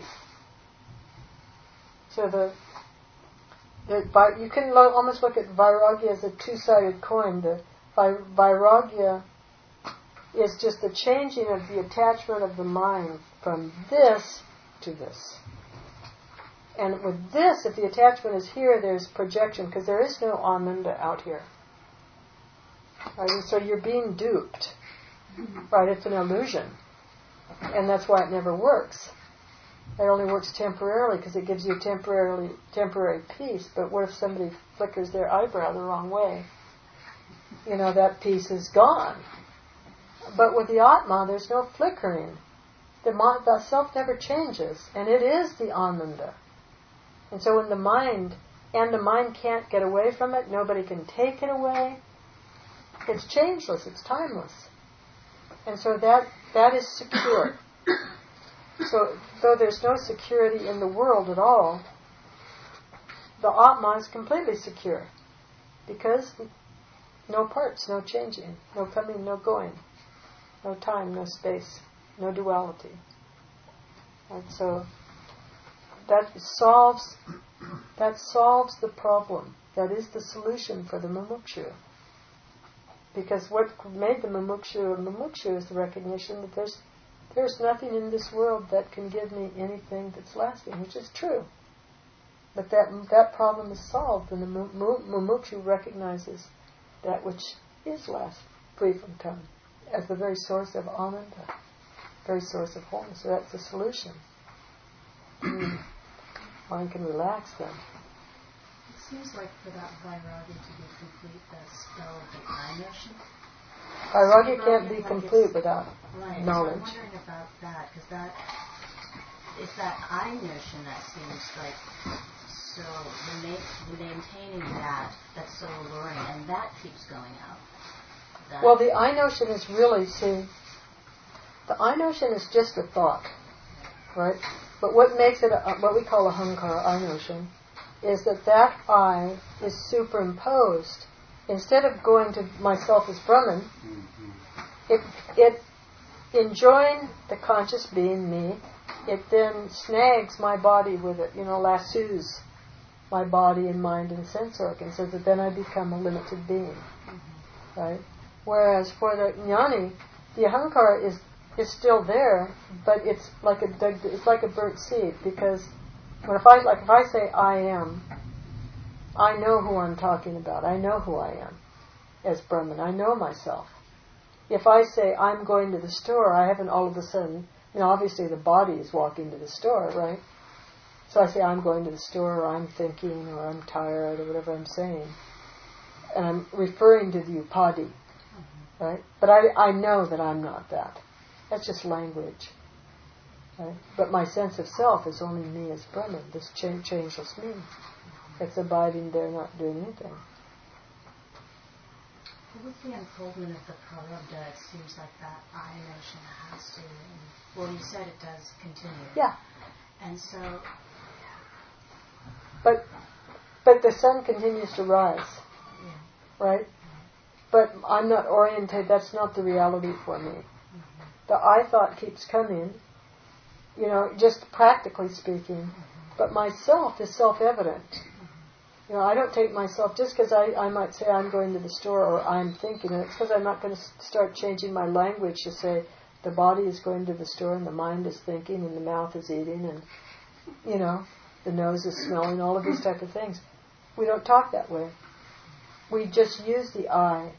So you can almost look at vairagya as a two-sided coin. The vairagya is just the changing of the attachment of the mind from this to this. And with this, if the attachment is here, there's projection, because there is no ananda out here. Right? And so you're being duped. Right? It's an illusion. And that's why it never works. It only works temporarily because it gives you temporary peace. But what if somebody flickers their eyebrow the wrong way? That peace is gone. But with the Atma, there's no flickering. The self never changes, and it is the ananda. And so when the mind can't get away from it, nobody can take it away. It's changeless, it's timeless. And so that is secure. So though there's no security in the world at all, the Atma is completely secure. Because no parts, no changing, no coming, no going, no time, no space, no duality. And so that solves the problem. That is the solution for the mumukshu. Because what made the mumukshu is the recognition that there's nothing in this world that can give me anything that's lasting, which is true. But that problem is solved when the mumukshu recognizes that which is free from time, as the very source of ananda, very source of wholeness. So that's the solution. One can relax then. It seems like for that vairagya to be complete, the spell of the eye notion. Vairagya can't be complete without knowledge. So I'm wondering about that, because it's that eye notion that seems like so maintaining that's so alluring, and that keeps going out. that. Well, the I notion is really, the I notion is just a thought, right? But what makes it what we call a ahankara, I notion, is that I is superimposed. Instead of going to myself as Brahman, it enjoying the conscious being, me, it then snags my body with it, lassoes my body and mind and sense organs, so that then I become a limited being, right? Whereas for the jnani, the ahankara is still there, but it's like a burnt seed, because if I say I am, I know who I'm talking about. I know who I am as Brahman. I know myself. If I say I'm going to the store, I haven't all of a sudden, obviously the body is walking to the store, right? So I say I'm going to the store, or I'm thinking, or I'm tired, or whatever I'm saying. And I'm referring to the upadi, right? But I know that I'm not that. That's just language. Right? But my sense of self is only me as Brahman, this changeless me. It's abiding there, not doing anything. With the unfoldment of the prarabdha, it seems like that I notion has to, well, you said it does continue. Yeah. And so... But the sun continues to rise, right? But I'm not oriented, that's not the reality for me. The I thought keeps coming, just practically speaking, but myself is self-evident. I don't take myself, just because I might say I'm going to the store or I'm thinking, and it's because I'm not going to start changing my language to say the body is going to the store and the mind is thinking and the mouth is eating and, the nose is smelling, all of these type of things. We don't talk that way. We just use the I.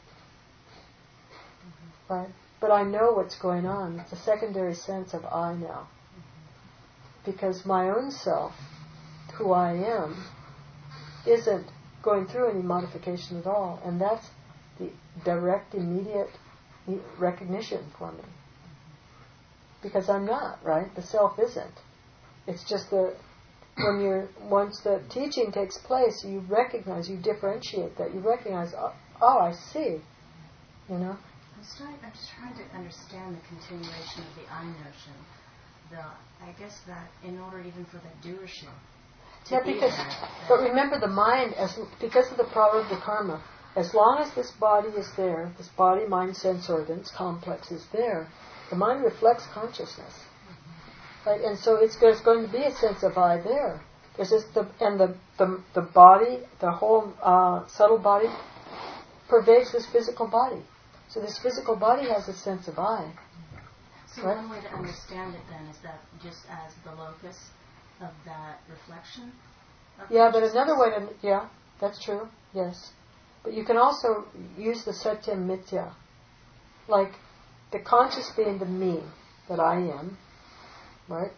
Right? But I know what's going on. It's a secondary sense of I now. Because my own self, who I am, isn't going through any modification at all. And that's the direct, immediate recognition for me. Because I'm not, right? The self isn't. It's just once the teaching takes place, you recognize, you differentiate that. You recognize, oh, I see. I'm just trying to understand the continuation of the I notion. I guess that in order even for the doership to be but remember the mind, because of the prarabdha karma, as long as this body is there, this body, mind, sense organs complex is there, the mind reflects consciousness. Right? And so there's going to be a sense of I there. There's this, the body, the whole subtle body, pervades this physical body. So this physical body has a sense of I. So right? One way to understand it then is that just as the locus of that reflection? Yeah, but another way that's true, yes. But you can also use the satyam mithya, like the conscious being the me that I am, right?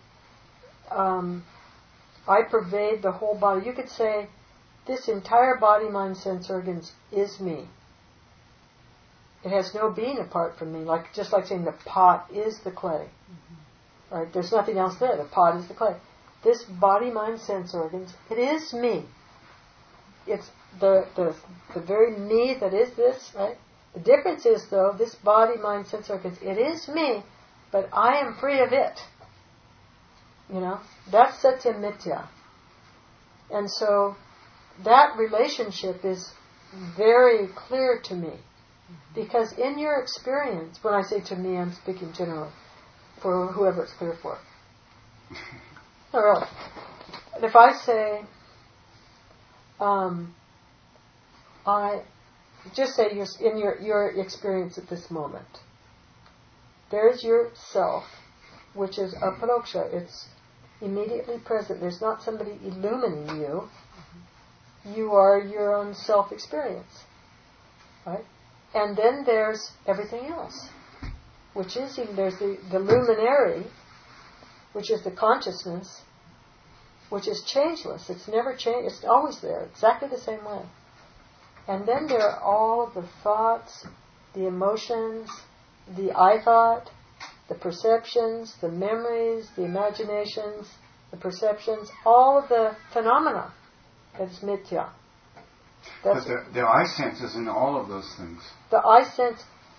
I pervade the whole body. You could say, this entire body, mind, sense organs is me. It has no being apart from me, just like saying the pot is the clay. Right? There's nothing else there. The pot is the clay. This body, mind, sense organs, it is me. It's the very me that is this, right? The difference is, though, this body, mind, sense organs, it is me, but I am free of it. That's Satya Mithya. And so that relationship is very clear to me. Because in your experience, when I say to me, I'm speaking generally, for whoever it's clear for. Not really. If I say, just say in your experience at this moment, there's your self, which is aparoksha. It's immediately present. There's not somebody illumining you. You are your own self-experience. Right? And then there's everything else, which is, there's the luminary, which is the consciousness, which is changeless. It's never changed. It's always there, exactly the same way. And then there are all of the thoughts, the emotions, the I thought, the perceptions, the memories, the imaginations, the perceptions, all of the phenomena. That's mithya. But the I sense is in all of those things. The I sense,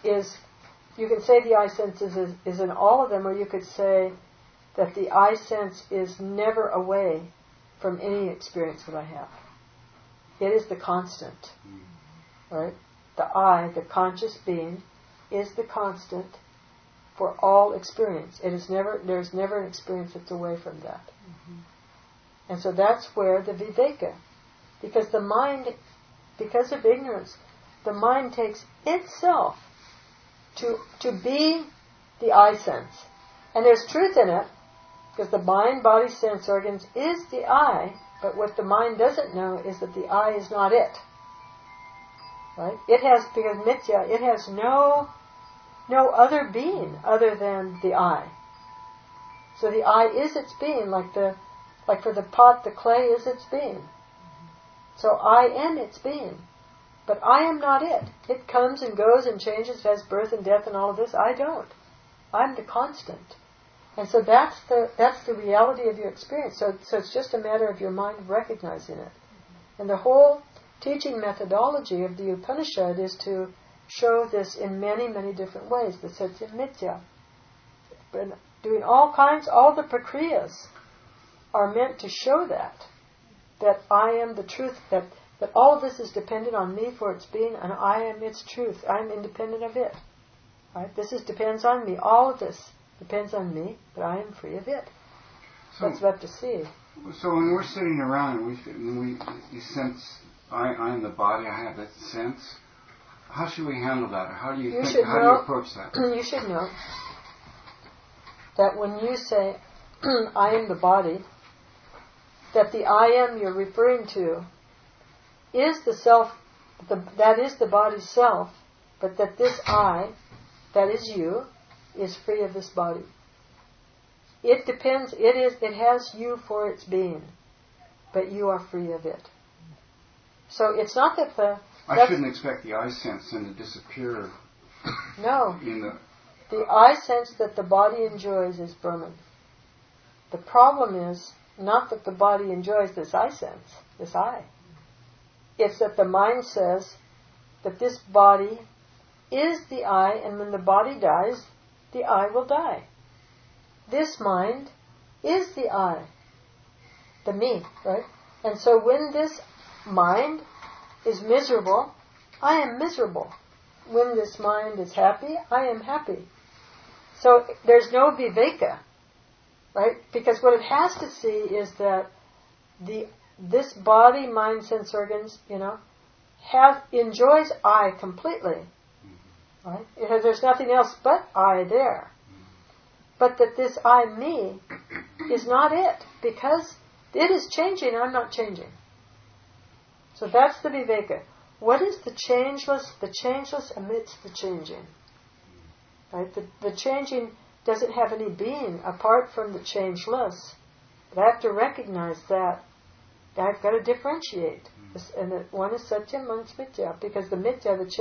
is, you can say the I sense is in all of them, or you could say that the I sense is never away from any experience that I have. It is the constant, right? The I, the conscious being, is the constant for all experience. There's never an experience that's away from that. Mm-hmm. And so that's where the viveka, because the mind, because of ignorance, the mind takes itself to be the I sense. And there's truth in it, because the mind, body, sense organs is the I, but what the mind doesn't know is that the I is not it. Right? It has, because mithya, it has no other being other than the I. So the I is its being, like for the pot, the clay is its being. So I am its being. But I am not it. It comes and goes and changes, has birth and death and all of this. I don't. I'm the constant. And so that's the reality of your experience. So it's just a matter of your mind recognizing it. And the whole teaching methodology of the Upanishad is to show this in many, many different ways. The Satya Mithya. And doing all the prakriyas are meant to show that I am the truth, that all of this is dependent on me for its being, and I am its truth. I am independent of it. Right? This depends on me. All of this depends on me, but I am free of it. So that's what to see. So when we're sitting around and we sense, I am the body, I have that sense, how should we handle that? Or how do you approach that? You should know that when you say, I am the body, that the I am you're referring to is the self, that is the body's self, but that this I, that is you, is free of this body. It depends, it has you for its being, but you are free of it. So it's not that I shouldn't expect the I sense then to disappear. No. The I sense that the body enjoys is Brahman. The problem is not that the body enjoys this I sense, this I. It's that the mind says that this body is the I, and when the body dies, the I will die. This mind is the I, the me, right? And so when this mind is miserable, I am miserable. When this mind is happy, I am happy. So there's no viveka, right? Because what it has to see is that this body, mind, sense organs, enjoys I completely, right? There's nothing else but I there. But that this I, me, is not it, because it is changing, I'm not changing. So that's the viveka. What is the changeless? The changeless amidst the changing. Right? The changing doesn't have any being apart from the changeless. But I have to recognize that. I've got to differentiate. And that one is satyam, one is mithya. Because the mithya, the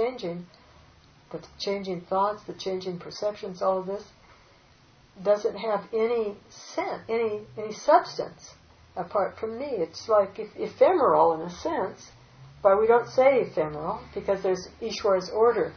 changing thoughts, the changing perceptions, all of this, doesn't have any sense, any substance apart from me. It's like ephemeral in a sense, but we don't say ephemeral because there's Ishwara's order.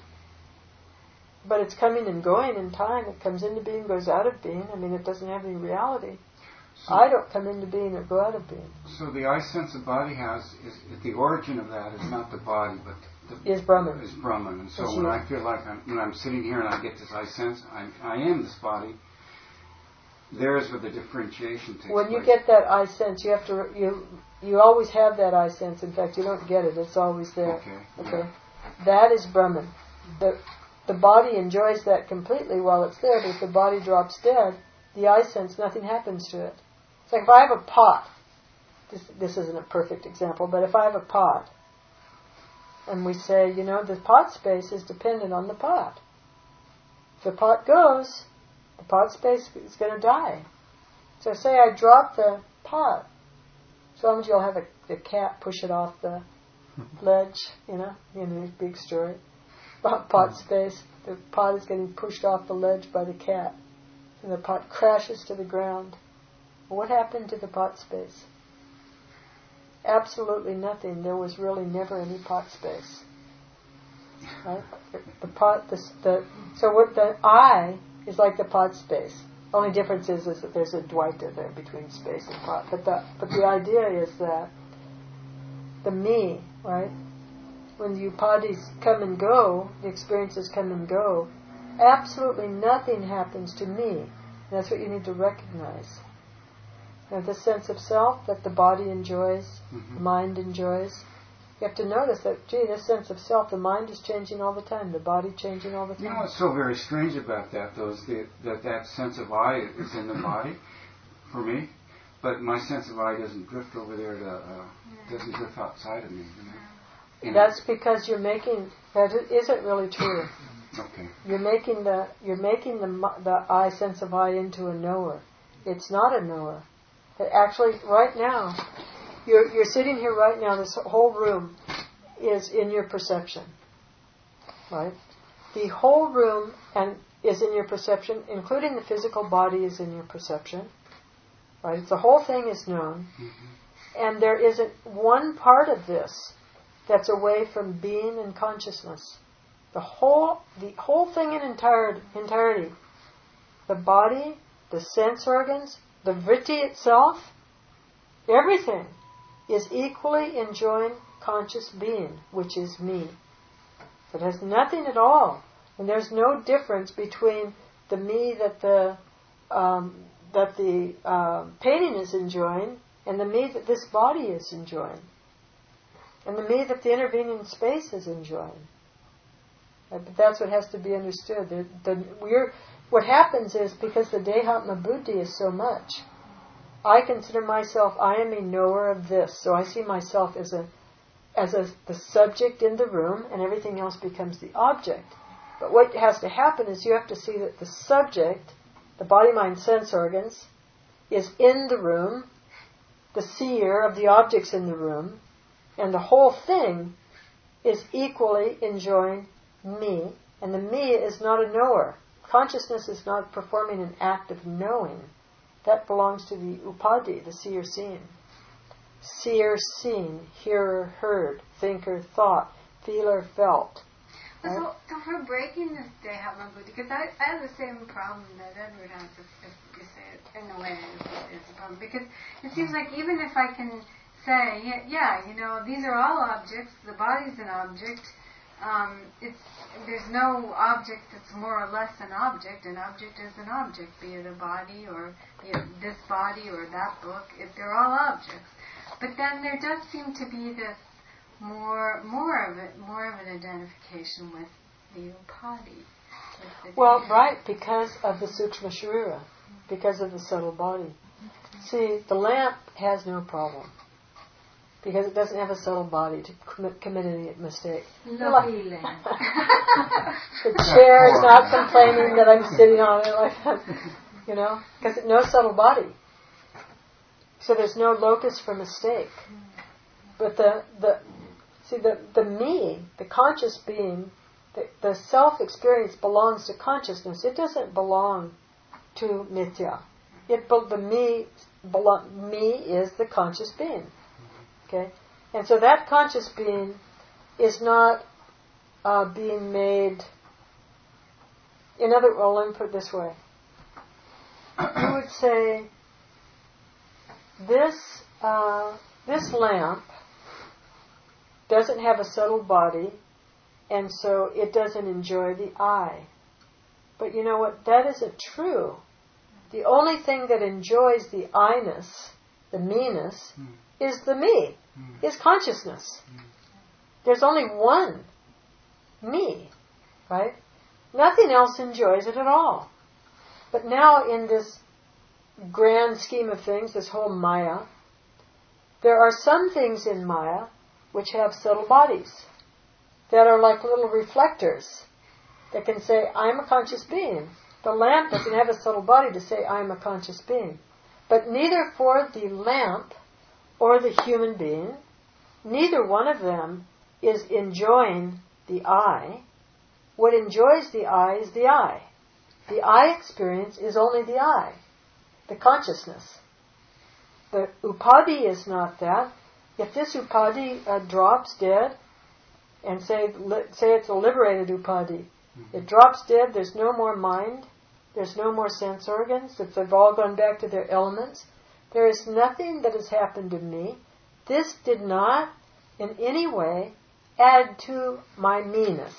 But it's coming and going in time. It comes into being, goes out of being. I mean, it doesn't have any reality. So I don't come into being or go out of being. So the I sense the body has, is the origin of that is not the body, but is Brahman. Is Brahman. And so when I feel like when I'm sitting here and I get this I sense, I am this body, there's where the differentiation takes place. When you get that I sense, you have to, you always have that I sense. In fact, you don't get it. It's always there. Okay. Yeah. That is Brahman. The body enjoys that completely while it's there, but if the body drops dead, the I sense, nothing happens to it. It's like if I have a pot, this isn't a perfect example, but if I have a pot, and we say, the pot space is dependent on the pot. If the pot goes, the pot space is going to die. So say I drop the pot. Sometimes you'll have a cat push it off the ledge, big story. Pot space, the pot is getting pushed off the ledge by the cat, and the pot crashes to the ground. What happened to the pot space? Absolutely nothing. There was really never any pot space. Right? The pot. So what the I is like the pot space. Only difference is that there's a Dvaita there between space and pot. But the idea is that the me, right? When the upadhis come and go, the experiences come and go, absolutely nothing happens to me. And that's what you need to recognize. The sense of self that the body enjoys, the mind enjoys. You have to notice that, this sense of self, the mind is changing all the time, the body changing all the time. You know what's so very strange about that, though, is that sense of I is in the body, for me, but my sense of I doesn't drift over there doesn't drift outside of me. That's because you're making, that isn't really true. Okay. You're making the I, sense of I, into a knower. It's not a knower. That actually, right now, you're sitting here right now, this whole room is in your perception. Right? The whole room is in your perception, including the physical body is in your perception. Right? The whole thing is known. And there isn't one part of this that's away from being and consciousness. The whole thing in entirety, the body, the sense organs, the vritti itself, everything is equally enjoying conscious being, which is me. It has nothing at all, and there's no difference between the me that the painting is enjoying and the me that this body is enjoying, and the me that the intervening space is enjoying. But that's what has to be understood. What happens is, because the Dehatma Buddhi is so much, I consider myself, I am a knower of this. So I see myself as the subject in the room, and everything else becomes the object. But what has to happen is you have to see that the subject, the body, mind, sense organs, is in the room, the seer of the objects in the room, and the whole thing is equally enjoying me, and the me is not a knower. Consciousness is not performing an act of knowing. That belongs to the upadhi, the seer seen. Seer seen, hearer heard, thinker thought, feeler felt. Right? So for breaking this Dehatma Buddhi, because I have the same problem that Edward has, if you say it in a way, it's a problem. Because it seems like even if I can say, these are all objects, the body's an object, there's no object that's more or less an object. An object is an object, be it a body or this body or that book. They're all objects. But then there does seem to be this more of an identification with the upadhi. Well, right, because of the sukshma sharira, because of the subtle body. See, the lamp has no problem, because it doesn't have a subtle body to commit any mistake. Lucky lamp. The chair is not complaining that I'm sitting on it like that, because no subtle body. So there's no locus for mistake. But the me, the conscious being, the self-experience belongs to consciousness. It doesn't belong to mithya. The me is the conscious being. Okay? And so that conscious being is not being made. Let me put it this way. You would say, this lamp doesn't have a subtle body, and so it doesn't enjoy the I. But you know what? That isn't true. The only thing that enjoys the I-ness, the me-ness, is the me, is consciousness. There's only one me, right? Nothing else enjoys it at all. But now in this grand scheme of things, this whole Maya, there are some things in Maya which have subtle bodies that are like little reflectors that can say, I'm a conscious being. The lamp doesn't have a subtle body to say, I'm a conscious being. But neither for the lamp or the human being, neither one of them is enjoying the I. What enjoys the I is the I. The I experience is only the I, the consciousness. The upadhi is not that. If this upadhi drops dead, and say it's a liberated upadhi. It drops dead, there's no more mind, there's no more sense organs, they've all gone back to their elements. There is nothing that has happened to me. This did not in any way add to my meanness.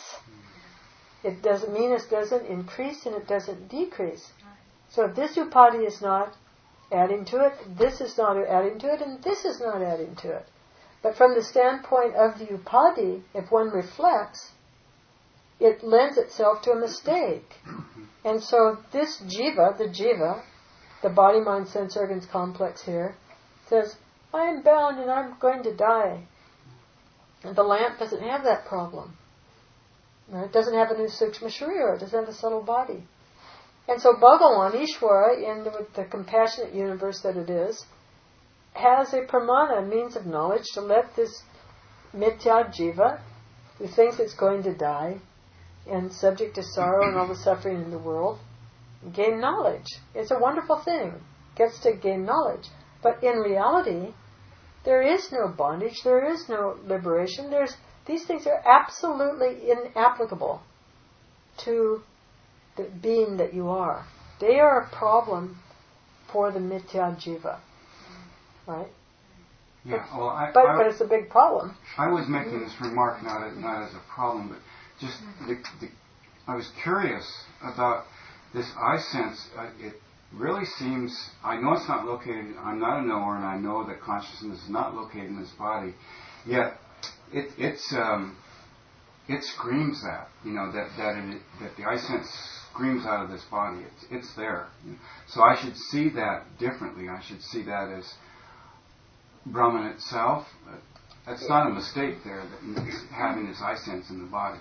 Meanness doesn't increase and it doesn't decrease. So if this upadhi is not adding to it, this is not adding to it, and this is not adding to it. But from the standpoint of the upadhi, if one reflects, it lends itself to a mistake. And so this jiva, the body, mind, sense, organs complex here, says, I am bound and I'm going to die. And the lamp doesn't have that problem. It doesn't have a new sukshma sharira, it doesn't have a subtle body. And so Bhagavan, Ishvara, in the compassionate universe that it is, has a pramana, a means of knowledge, to let this mithya jiva, who thinks it's going to die, and subject to sorrow and all the suffering in the world, gain knowledge. It's a wonderful thing. Gets to gain knowledge. But in reality, there is no bondage, there is no liberation. These things are absolutely inapplicable to the being that you are. They are a problem for the mithya jiva. Right? Yeah, well, but it's a big problem. I was making this remark not as a problem, but just I was curious about this I sense. It really seems, I know it's not located, I'm not a knower, and I know that consciousness is not located in this body, yet it screams that, that the I sense screams out of this body. It's there. So I should see that differently. I should see that as Brahman itself. It's not a mistake there that it's having this I sense in the body.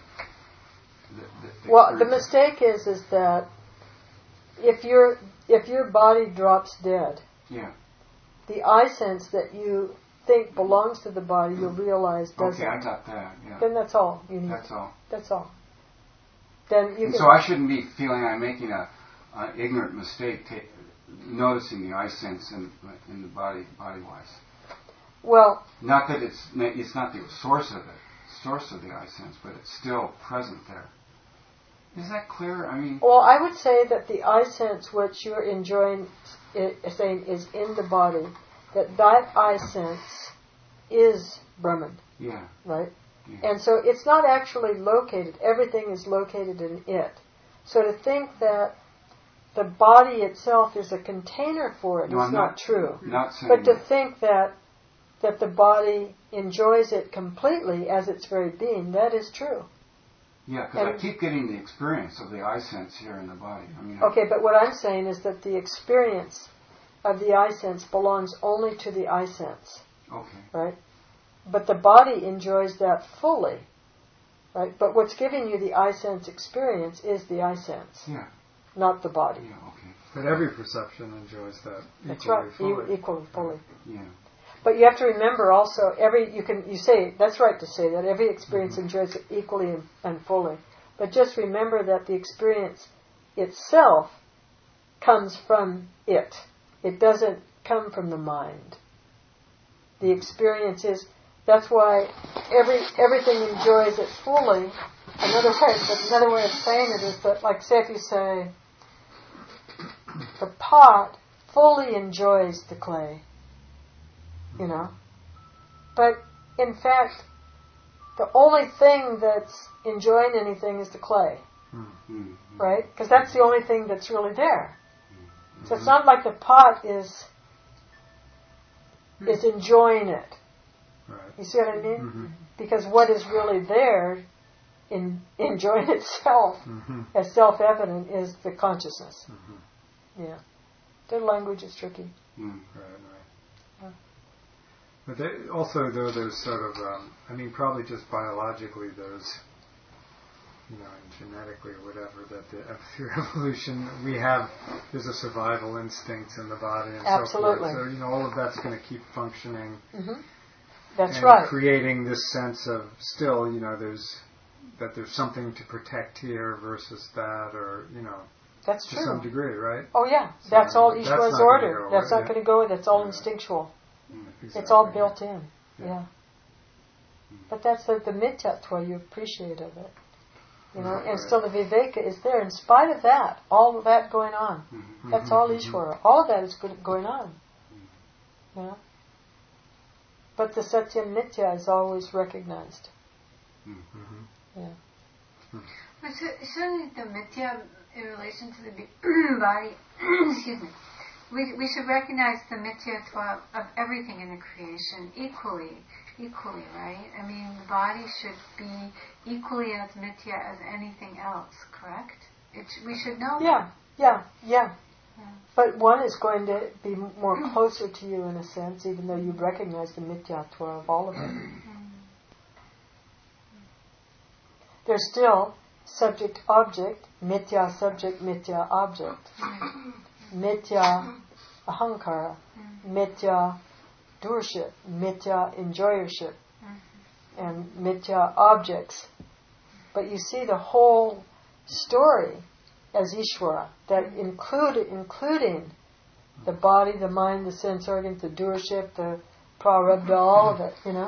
The mistake is that if your body drops dead, the I sense that you think belongs to the body, you'll realize doesn't. Okay, I got that. Yeah. Then that's all you need. That's all. That's all. Then you. So I shouldn't be feeling I'm making an ignorant mistake, noticing the I sense in the body wise. Well, not that it's not the source of the I sense, but it's still present there. Is that clear? I mean. Well, I would say that the I sense which you're enjoying, saying is in the body, that I sense is Brahman. Yeah. Right? Yeah. And so it's not actually located. Everything is located in it. So to think that the body itself is a container for it is not true. But to think that the body enjoys it completely as its very being, that is true. Yeah, because I keep getting the experience of the I sense here in the body. Okay, but what I'm saying is that the experience of the I sense belongs only to the I sense. Okay. Right? But the body enjoys that fully. Right? But what's giving you the I sense experience is the I sense. Yeah. Not the body. Yeah, okay. But every perception enjoys that equally. That's right, fully. equally fully. Yeah. But you have to remember also, you say, that's right to say that every experience enjoys it equally and fully. But just remember that the experience itself comes from it. It doesn't come from the mind. The experience is, that's why everything enjoys it fully. Another way of saying it is that, like, say if you say, the pot fully enjoys the clay. But in fact, the only thing that's enjoying anything is the clay, right? Because that's the only thing that's really there. So it's not like the pot is enjoying it. Right. You see what I mean? Because what is really there, in enjoying itself as self-evident, is the consciousness. Yeah, their language is tricky. Right. But also, though, there's sort of, probably just biologically, there's, and genetically or whatever, that through evolution there's a survival instinct in the body and Absolutely. so forth. So, all of that's going to keep functioning. That's and right. Creating this sense of still, there's something to protect here versus that, or, That's to true. some degree, right? Oh yeah, So that's all that's Ishvara's not order. gonna go That's away. not going to go. That's all instinctual. Exactly. It's all built in. Yeah. But that's the mithyatva, you appreciate of it. You know, and still the viveka is there. In spite of that, all of that going on. That's all Ishvara. All of that is going on. You know? But the Satya Nitya is always recognized. Yeah. But shouldn't the Mithya, in relation to the body, excuse me, we should recognize the Mithyatva of everything in the creation equally, right? I mean, the body should be equally as Mithya as anything else, correct? We should know that. Yeah. But one is going to be more closer to you in a sense, even though you recognize the mithyatva of all of it. There's still subject-object, mithya subject, mithya object. Mithya ahankara, mithya doership, mithya enjoyership, and mithya objects. But you see the whole story as Ishvara, that including the body, the mind, the sense organs, the doership, the prarabdha, all of it, you know?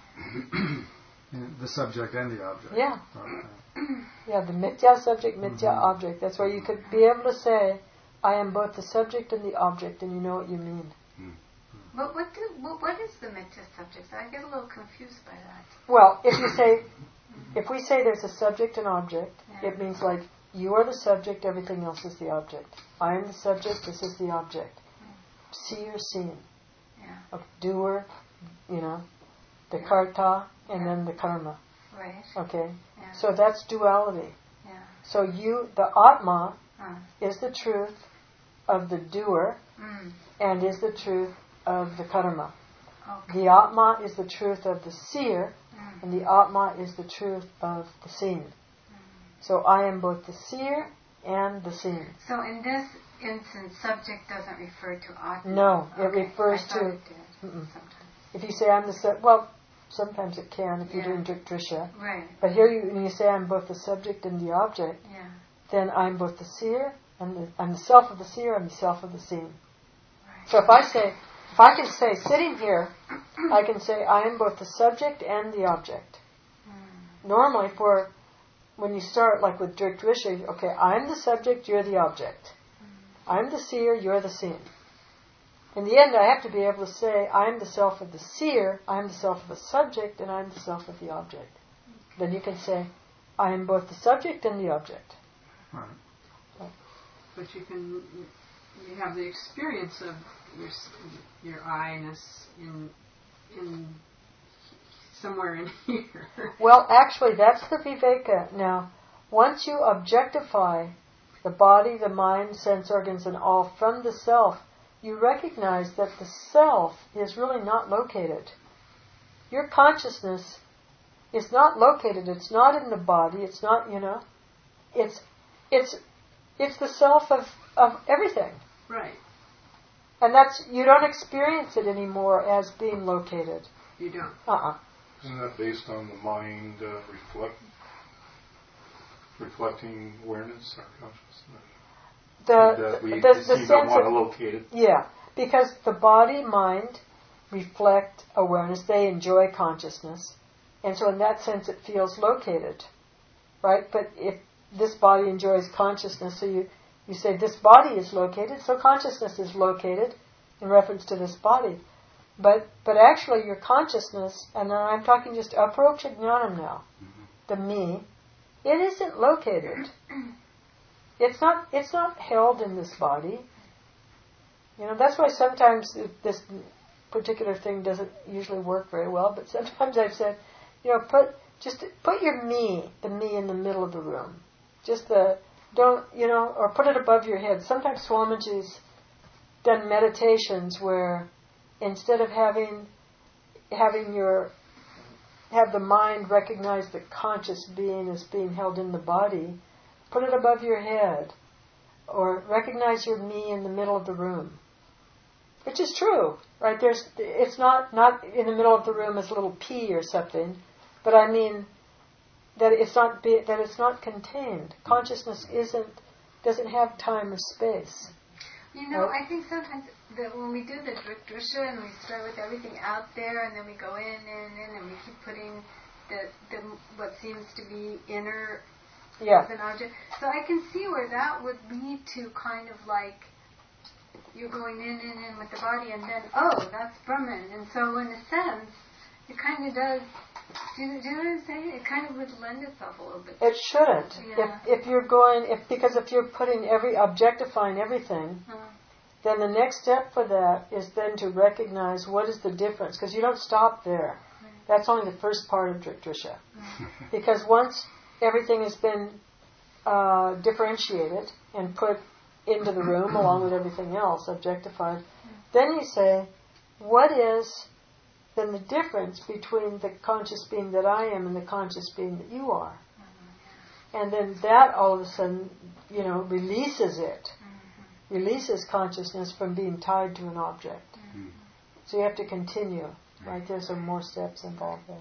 The subject and the object. Yeah. Okay. Yeah, the mithya subject, mithya object. That's why you could be able to say, I am both the subject and the object, and you know what you mean. But what is the mithya subject? I get a little confused by that. Well, if we say there's a subject and object, it means like, you are the subject, everything else is the object. I am the subject, this is the object. Seer, seen. Of doer, you know, the karta, and then the karma. Right. Okay? So that's duality. Yeah. So the Atma is the truth of the doer and is the truth of the karma. Okay. The Atma is the truth of the seer and the Atma is the truth of the seen. So I am both the seer and the seen. So in this instance, subject doesn't refer to Atma. No, it refers I thought to... it did sometimes. If you say I'm the subject, well, sometimes it can if you're doing Drisha. Right. But here when you say I'm both the subject and the object, then I'm both the seer, and I'm the self of the seer, and the self of the seen. Right. So if I can say, sitting here, I can say I am both the subject and the object. Normally when you start like with Drisha, okay, I'm the subject, you're the object. I'm the seer, you're the seen. In the end, I have to be able to say, I'm the self of the seer, I'm the self of the subject, and I'm the self of the object. Then you can say, I am both the subject and the object. Right. But you have the experience of your I-ness in somewhere in here. Well, actually, that's the viveka. Now, once you objectify the body, the mind, sense organs, and all from the self, you recognize that the self is really not located. Your consciousness is not located. It's not in the body. It's not, it's the self of everything. Right. And you don't experience it anymore as being located. You don't. Isn't that based on the mind reflecting awareness or consciousness? The sense don't want to of, locate it. Yeah, because the body, mind reflect awareness. They enjoy consciousness. And so in that sense it feels located. Right? But if this body enjoys consciousness, so you say this body is located, so consciousness is located in reference to this body. But actually your consciousness, and I'm talking just aproksha jnanam now, the me, it isn't located. It's not held in this body. That's why sometimes this particular thing doesn't usually work very well, but sometimes I've said, put your me, the me in the middle of the room. Or put it above your head. Sometimes Swamiji's done meditations where instead of have the mind recognize the conscious being as being held in the body, put it above your head, or recognize your me in the middle of the room, which is true, right? It's not in the middle of the room as a little pea or something, but I mean that it's not contained. Consciousness doesn't have time or space. You know, I think sometimes that when we do the drusha and we start with everything out there, and then we go in, and we keep putting the what seems to be inner as an object. So I can see where that would lead to kind of like you're going in with the body, and then that's Brahman. And so in a sense, it kind of does. Do you know what I'm saying? It kind of would lend itself a little bit. It shouldn't. Yeah. If you're because if you're putting objectifying everything, then the next step for that is then to recognize what is the difference, because you don't stop there. That's only the first part of drusha. Because once everything has been differentiated and put into the room along with everything else, objectified, then you say, what is then the difference between the conscious being that I am and the conscious being that you are? And then that all of a sudden, releases it. Releases consciousness from being tied to an object. So you have to continue. Right? There's some more steps involved there.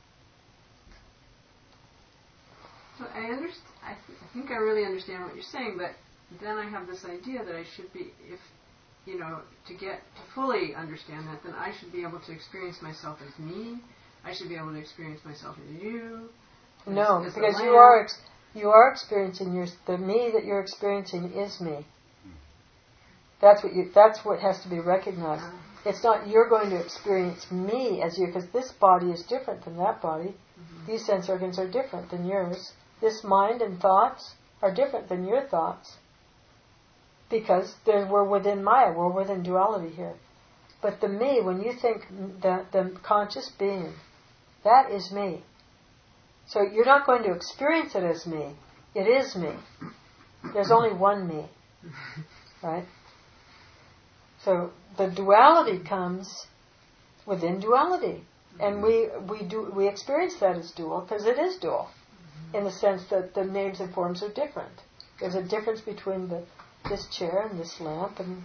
So I think I really understand what you're saying, but then I have this idea that I should be, to fully understand that, then I should be able to experience myself as me. I should be able to experience myself as you. No, as because you are experiencing the me that you're experiencing is me. That's what has to be recognized. It's not you're going to experience me as you, because this body is different than that body. These sense organs are different than yours. This mind and thoughts are different than your thoughts. Because we're within Maya, we're within duality here. But the me, when you think the conscious being, that is me. So you're not going to experience it as me. It is me. There's only one me. Right? So the duality comes within duality. And we experience that as dual because it is dual. In the sense that the names and forms are different. There's a difference between this chair and this lamp, and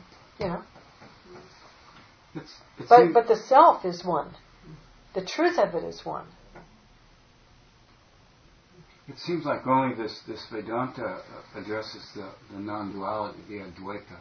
but the self is one. The truth of it is one. It seems like only this Vedanta addresses the non-duality, the Advaita.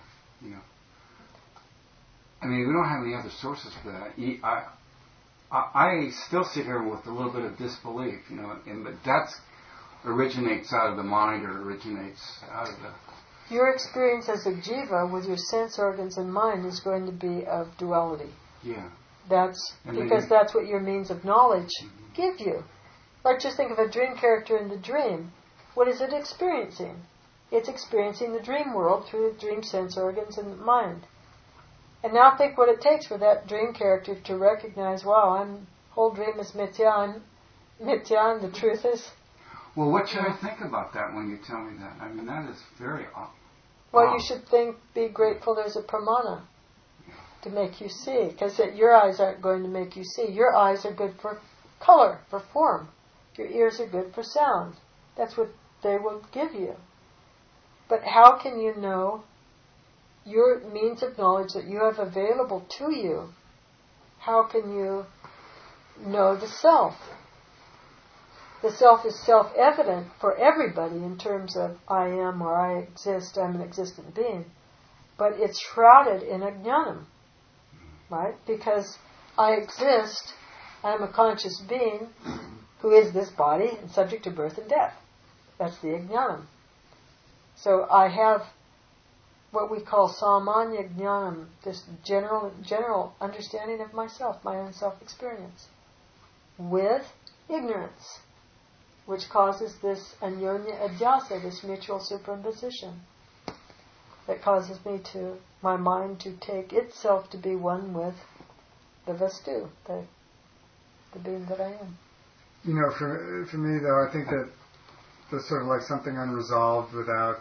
I mean, we don't have any other sources for that. I still sit here with a little bit of disbelief, but that originates out of the mind, or originates out of the... Your experience as a jiva with your sense organs and mind is going to be of duality. Yeah. That's what your means of knowledge give you. Like, just think of a dream character in the dream. What is it experiencing? It's experiencing the dream world through the dream sense organs and mind. And now think what it takes for that dream character to recognize, wow, whole dream is mithya, I'm mithya, and the truth is... Well, what should I think about that when you tell me that? I mean, that is very odd. Well, you should be grateful there's a pramana to make you see, because your eyes aren't going to make you see. Your eyes are good for color, for form. Your ears are good for sound. That's what they will give you. But how can you know your means of knowledge that you have available to you? How can you know the self? The self is self-evident for everybody in terms of I am or I exist, I'm an existent being. But it's shrouded in ajnanam, right? Because I exist, I'm a conscious being who is this body and subject to birth and death. That's the ajnanam. So I have what we call samanya jnanam, this general understanding of myself, my own self-experience, with ignorance, which causes this anyonya adhyasa, this mutual superimposition, that causes my mind to take itself to be one with the vastu, the being that I am. For me though, I think that there's sort of like something unresolved without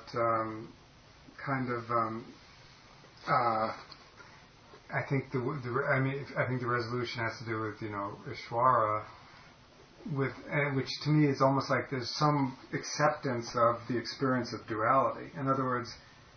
I think the resolution has to do with Ishvara, which to me is almost like there's some acceptance of the experience of duality. In other words,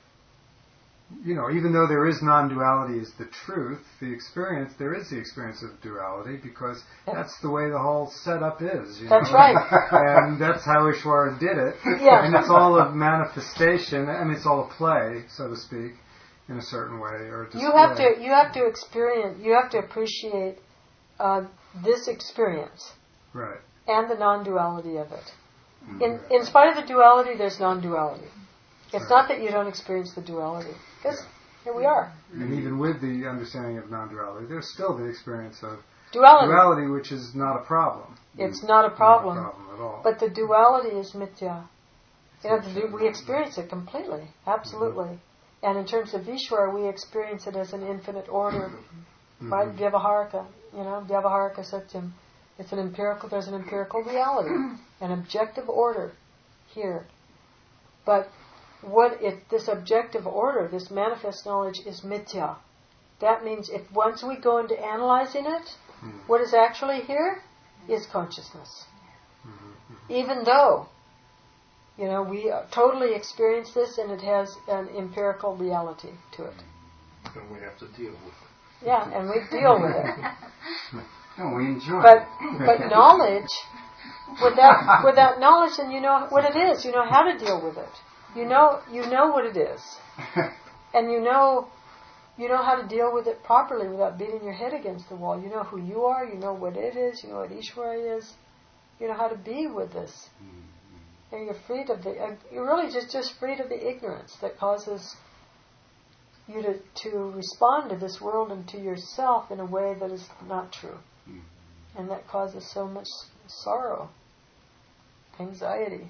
even though there is non-duality is the truth, there is the experience of duality, because that's the way the whole setup is. That's right. And that's how Ishvara did it. Yeah. And it's all a manifestation, it's all a play, so to speak. in a certain way or display. You have to experience. You have to appreciate this experience, right, and the non-duality of it. In spite of the duality, there's non-duality. It's not that you don't experience the duality, because here we are. And even with the understanding of non-duality, there's still the experience of duality, which is not a problem. It's not a problem. Not a problem at all. But the duality is mithya. We experience it completely, absolutely. And in terms of Vishwara, we experience it as an infinite order, right? Vyavaharaka, Vyavaharaka Satyam. It's there's an empirical reality, an objective order here. But this objective order, this manifest knowledge is mithya. That means if once we go into analyzing it, what is actually here is consciousness. Even though, we totally experience this and it has an empirical reality to it. And we have to deal with it. Yeah, and we deal with it. No, we enjoy but, it. But knowledge, without knowledge, then you know what it is. You know how to deal with it. You know what it is. And you know how to deal with it properly without beating your head against the wall. You know who you are, you know what it is, you know what Ishvara is. You know how to be with this. And you're freed of you're really just freed of the ignorance that causes you to respond to this world and to yourself in a way that is not true. And that causes so much sorrow, anxiety,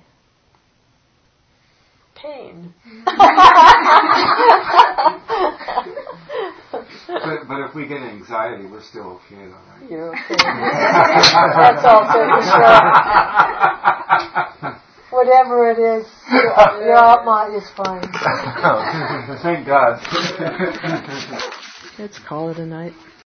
pain. But if we get anxiety, we're still okay, though, right? You're okay. That's also for sure. Whatever it is, your Atma is fine. Thank God. Let's call it a night.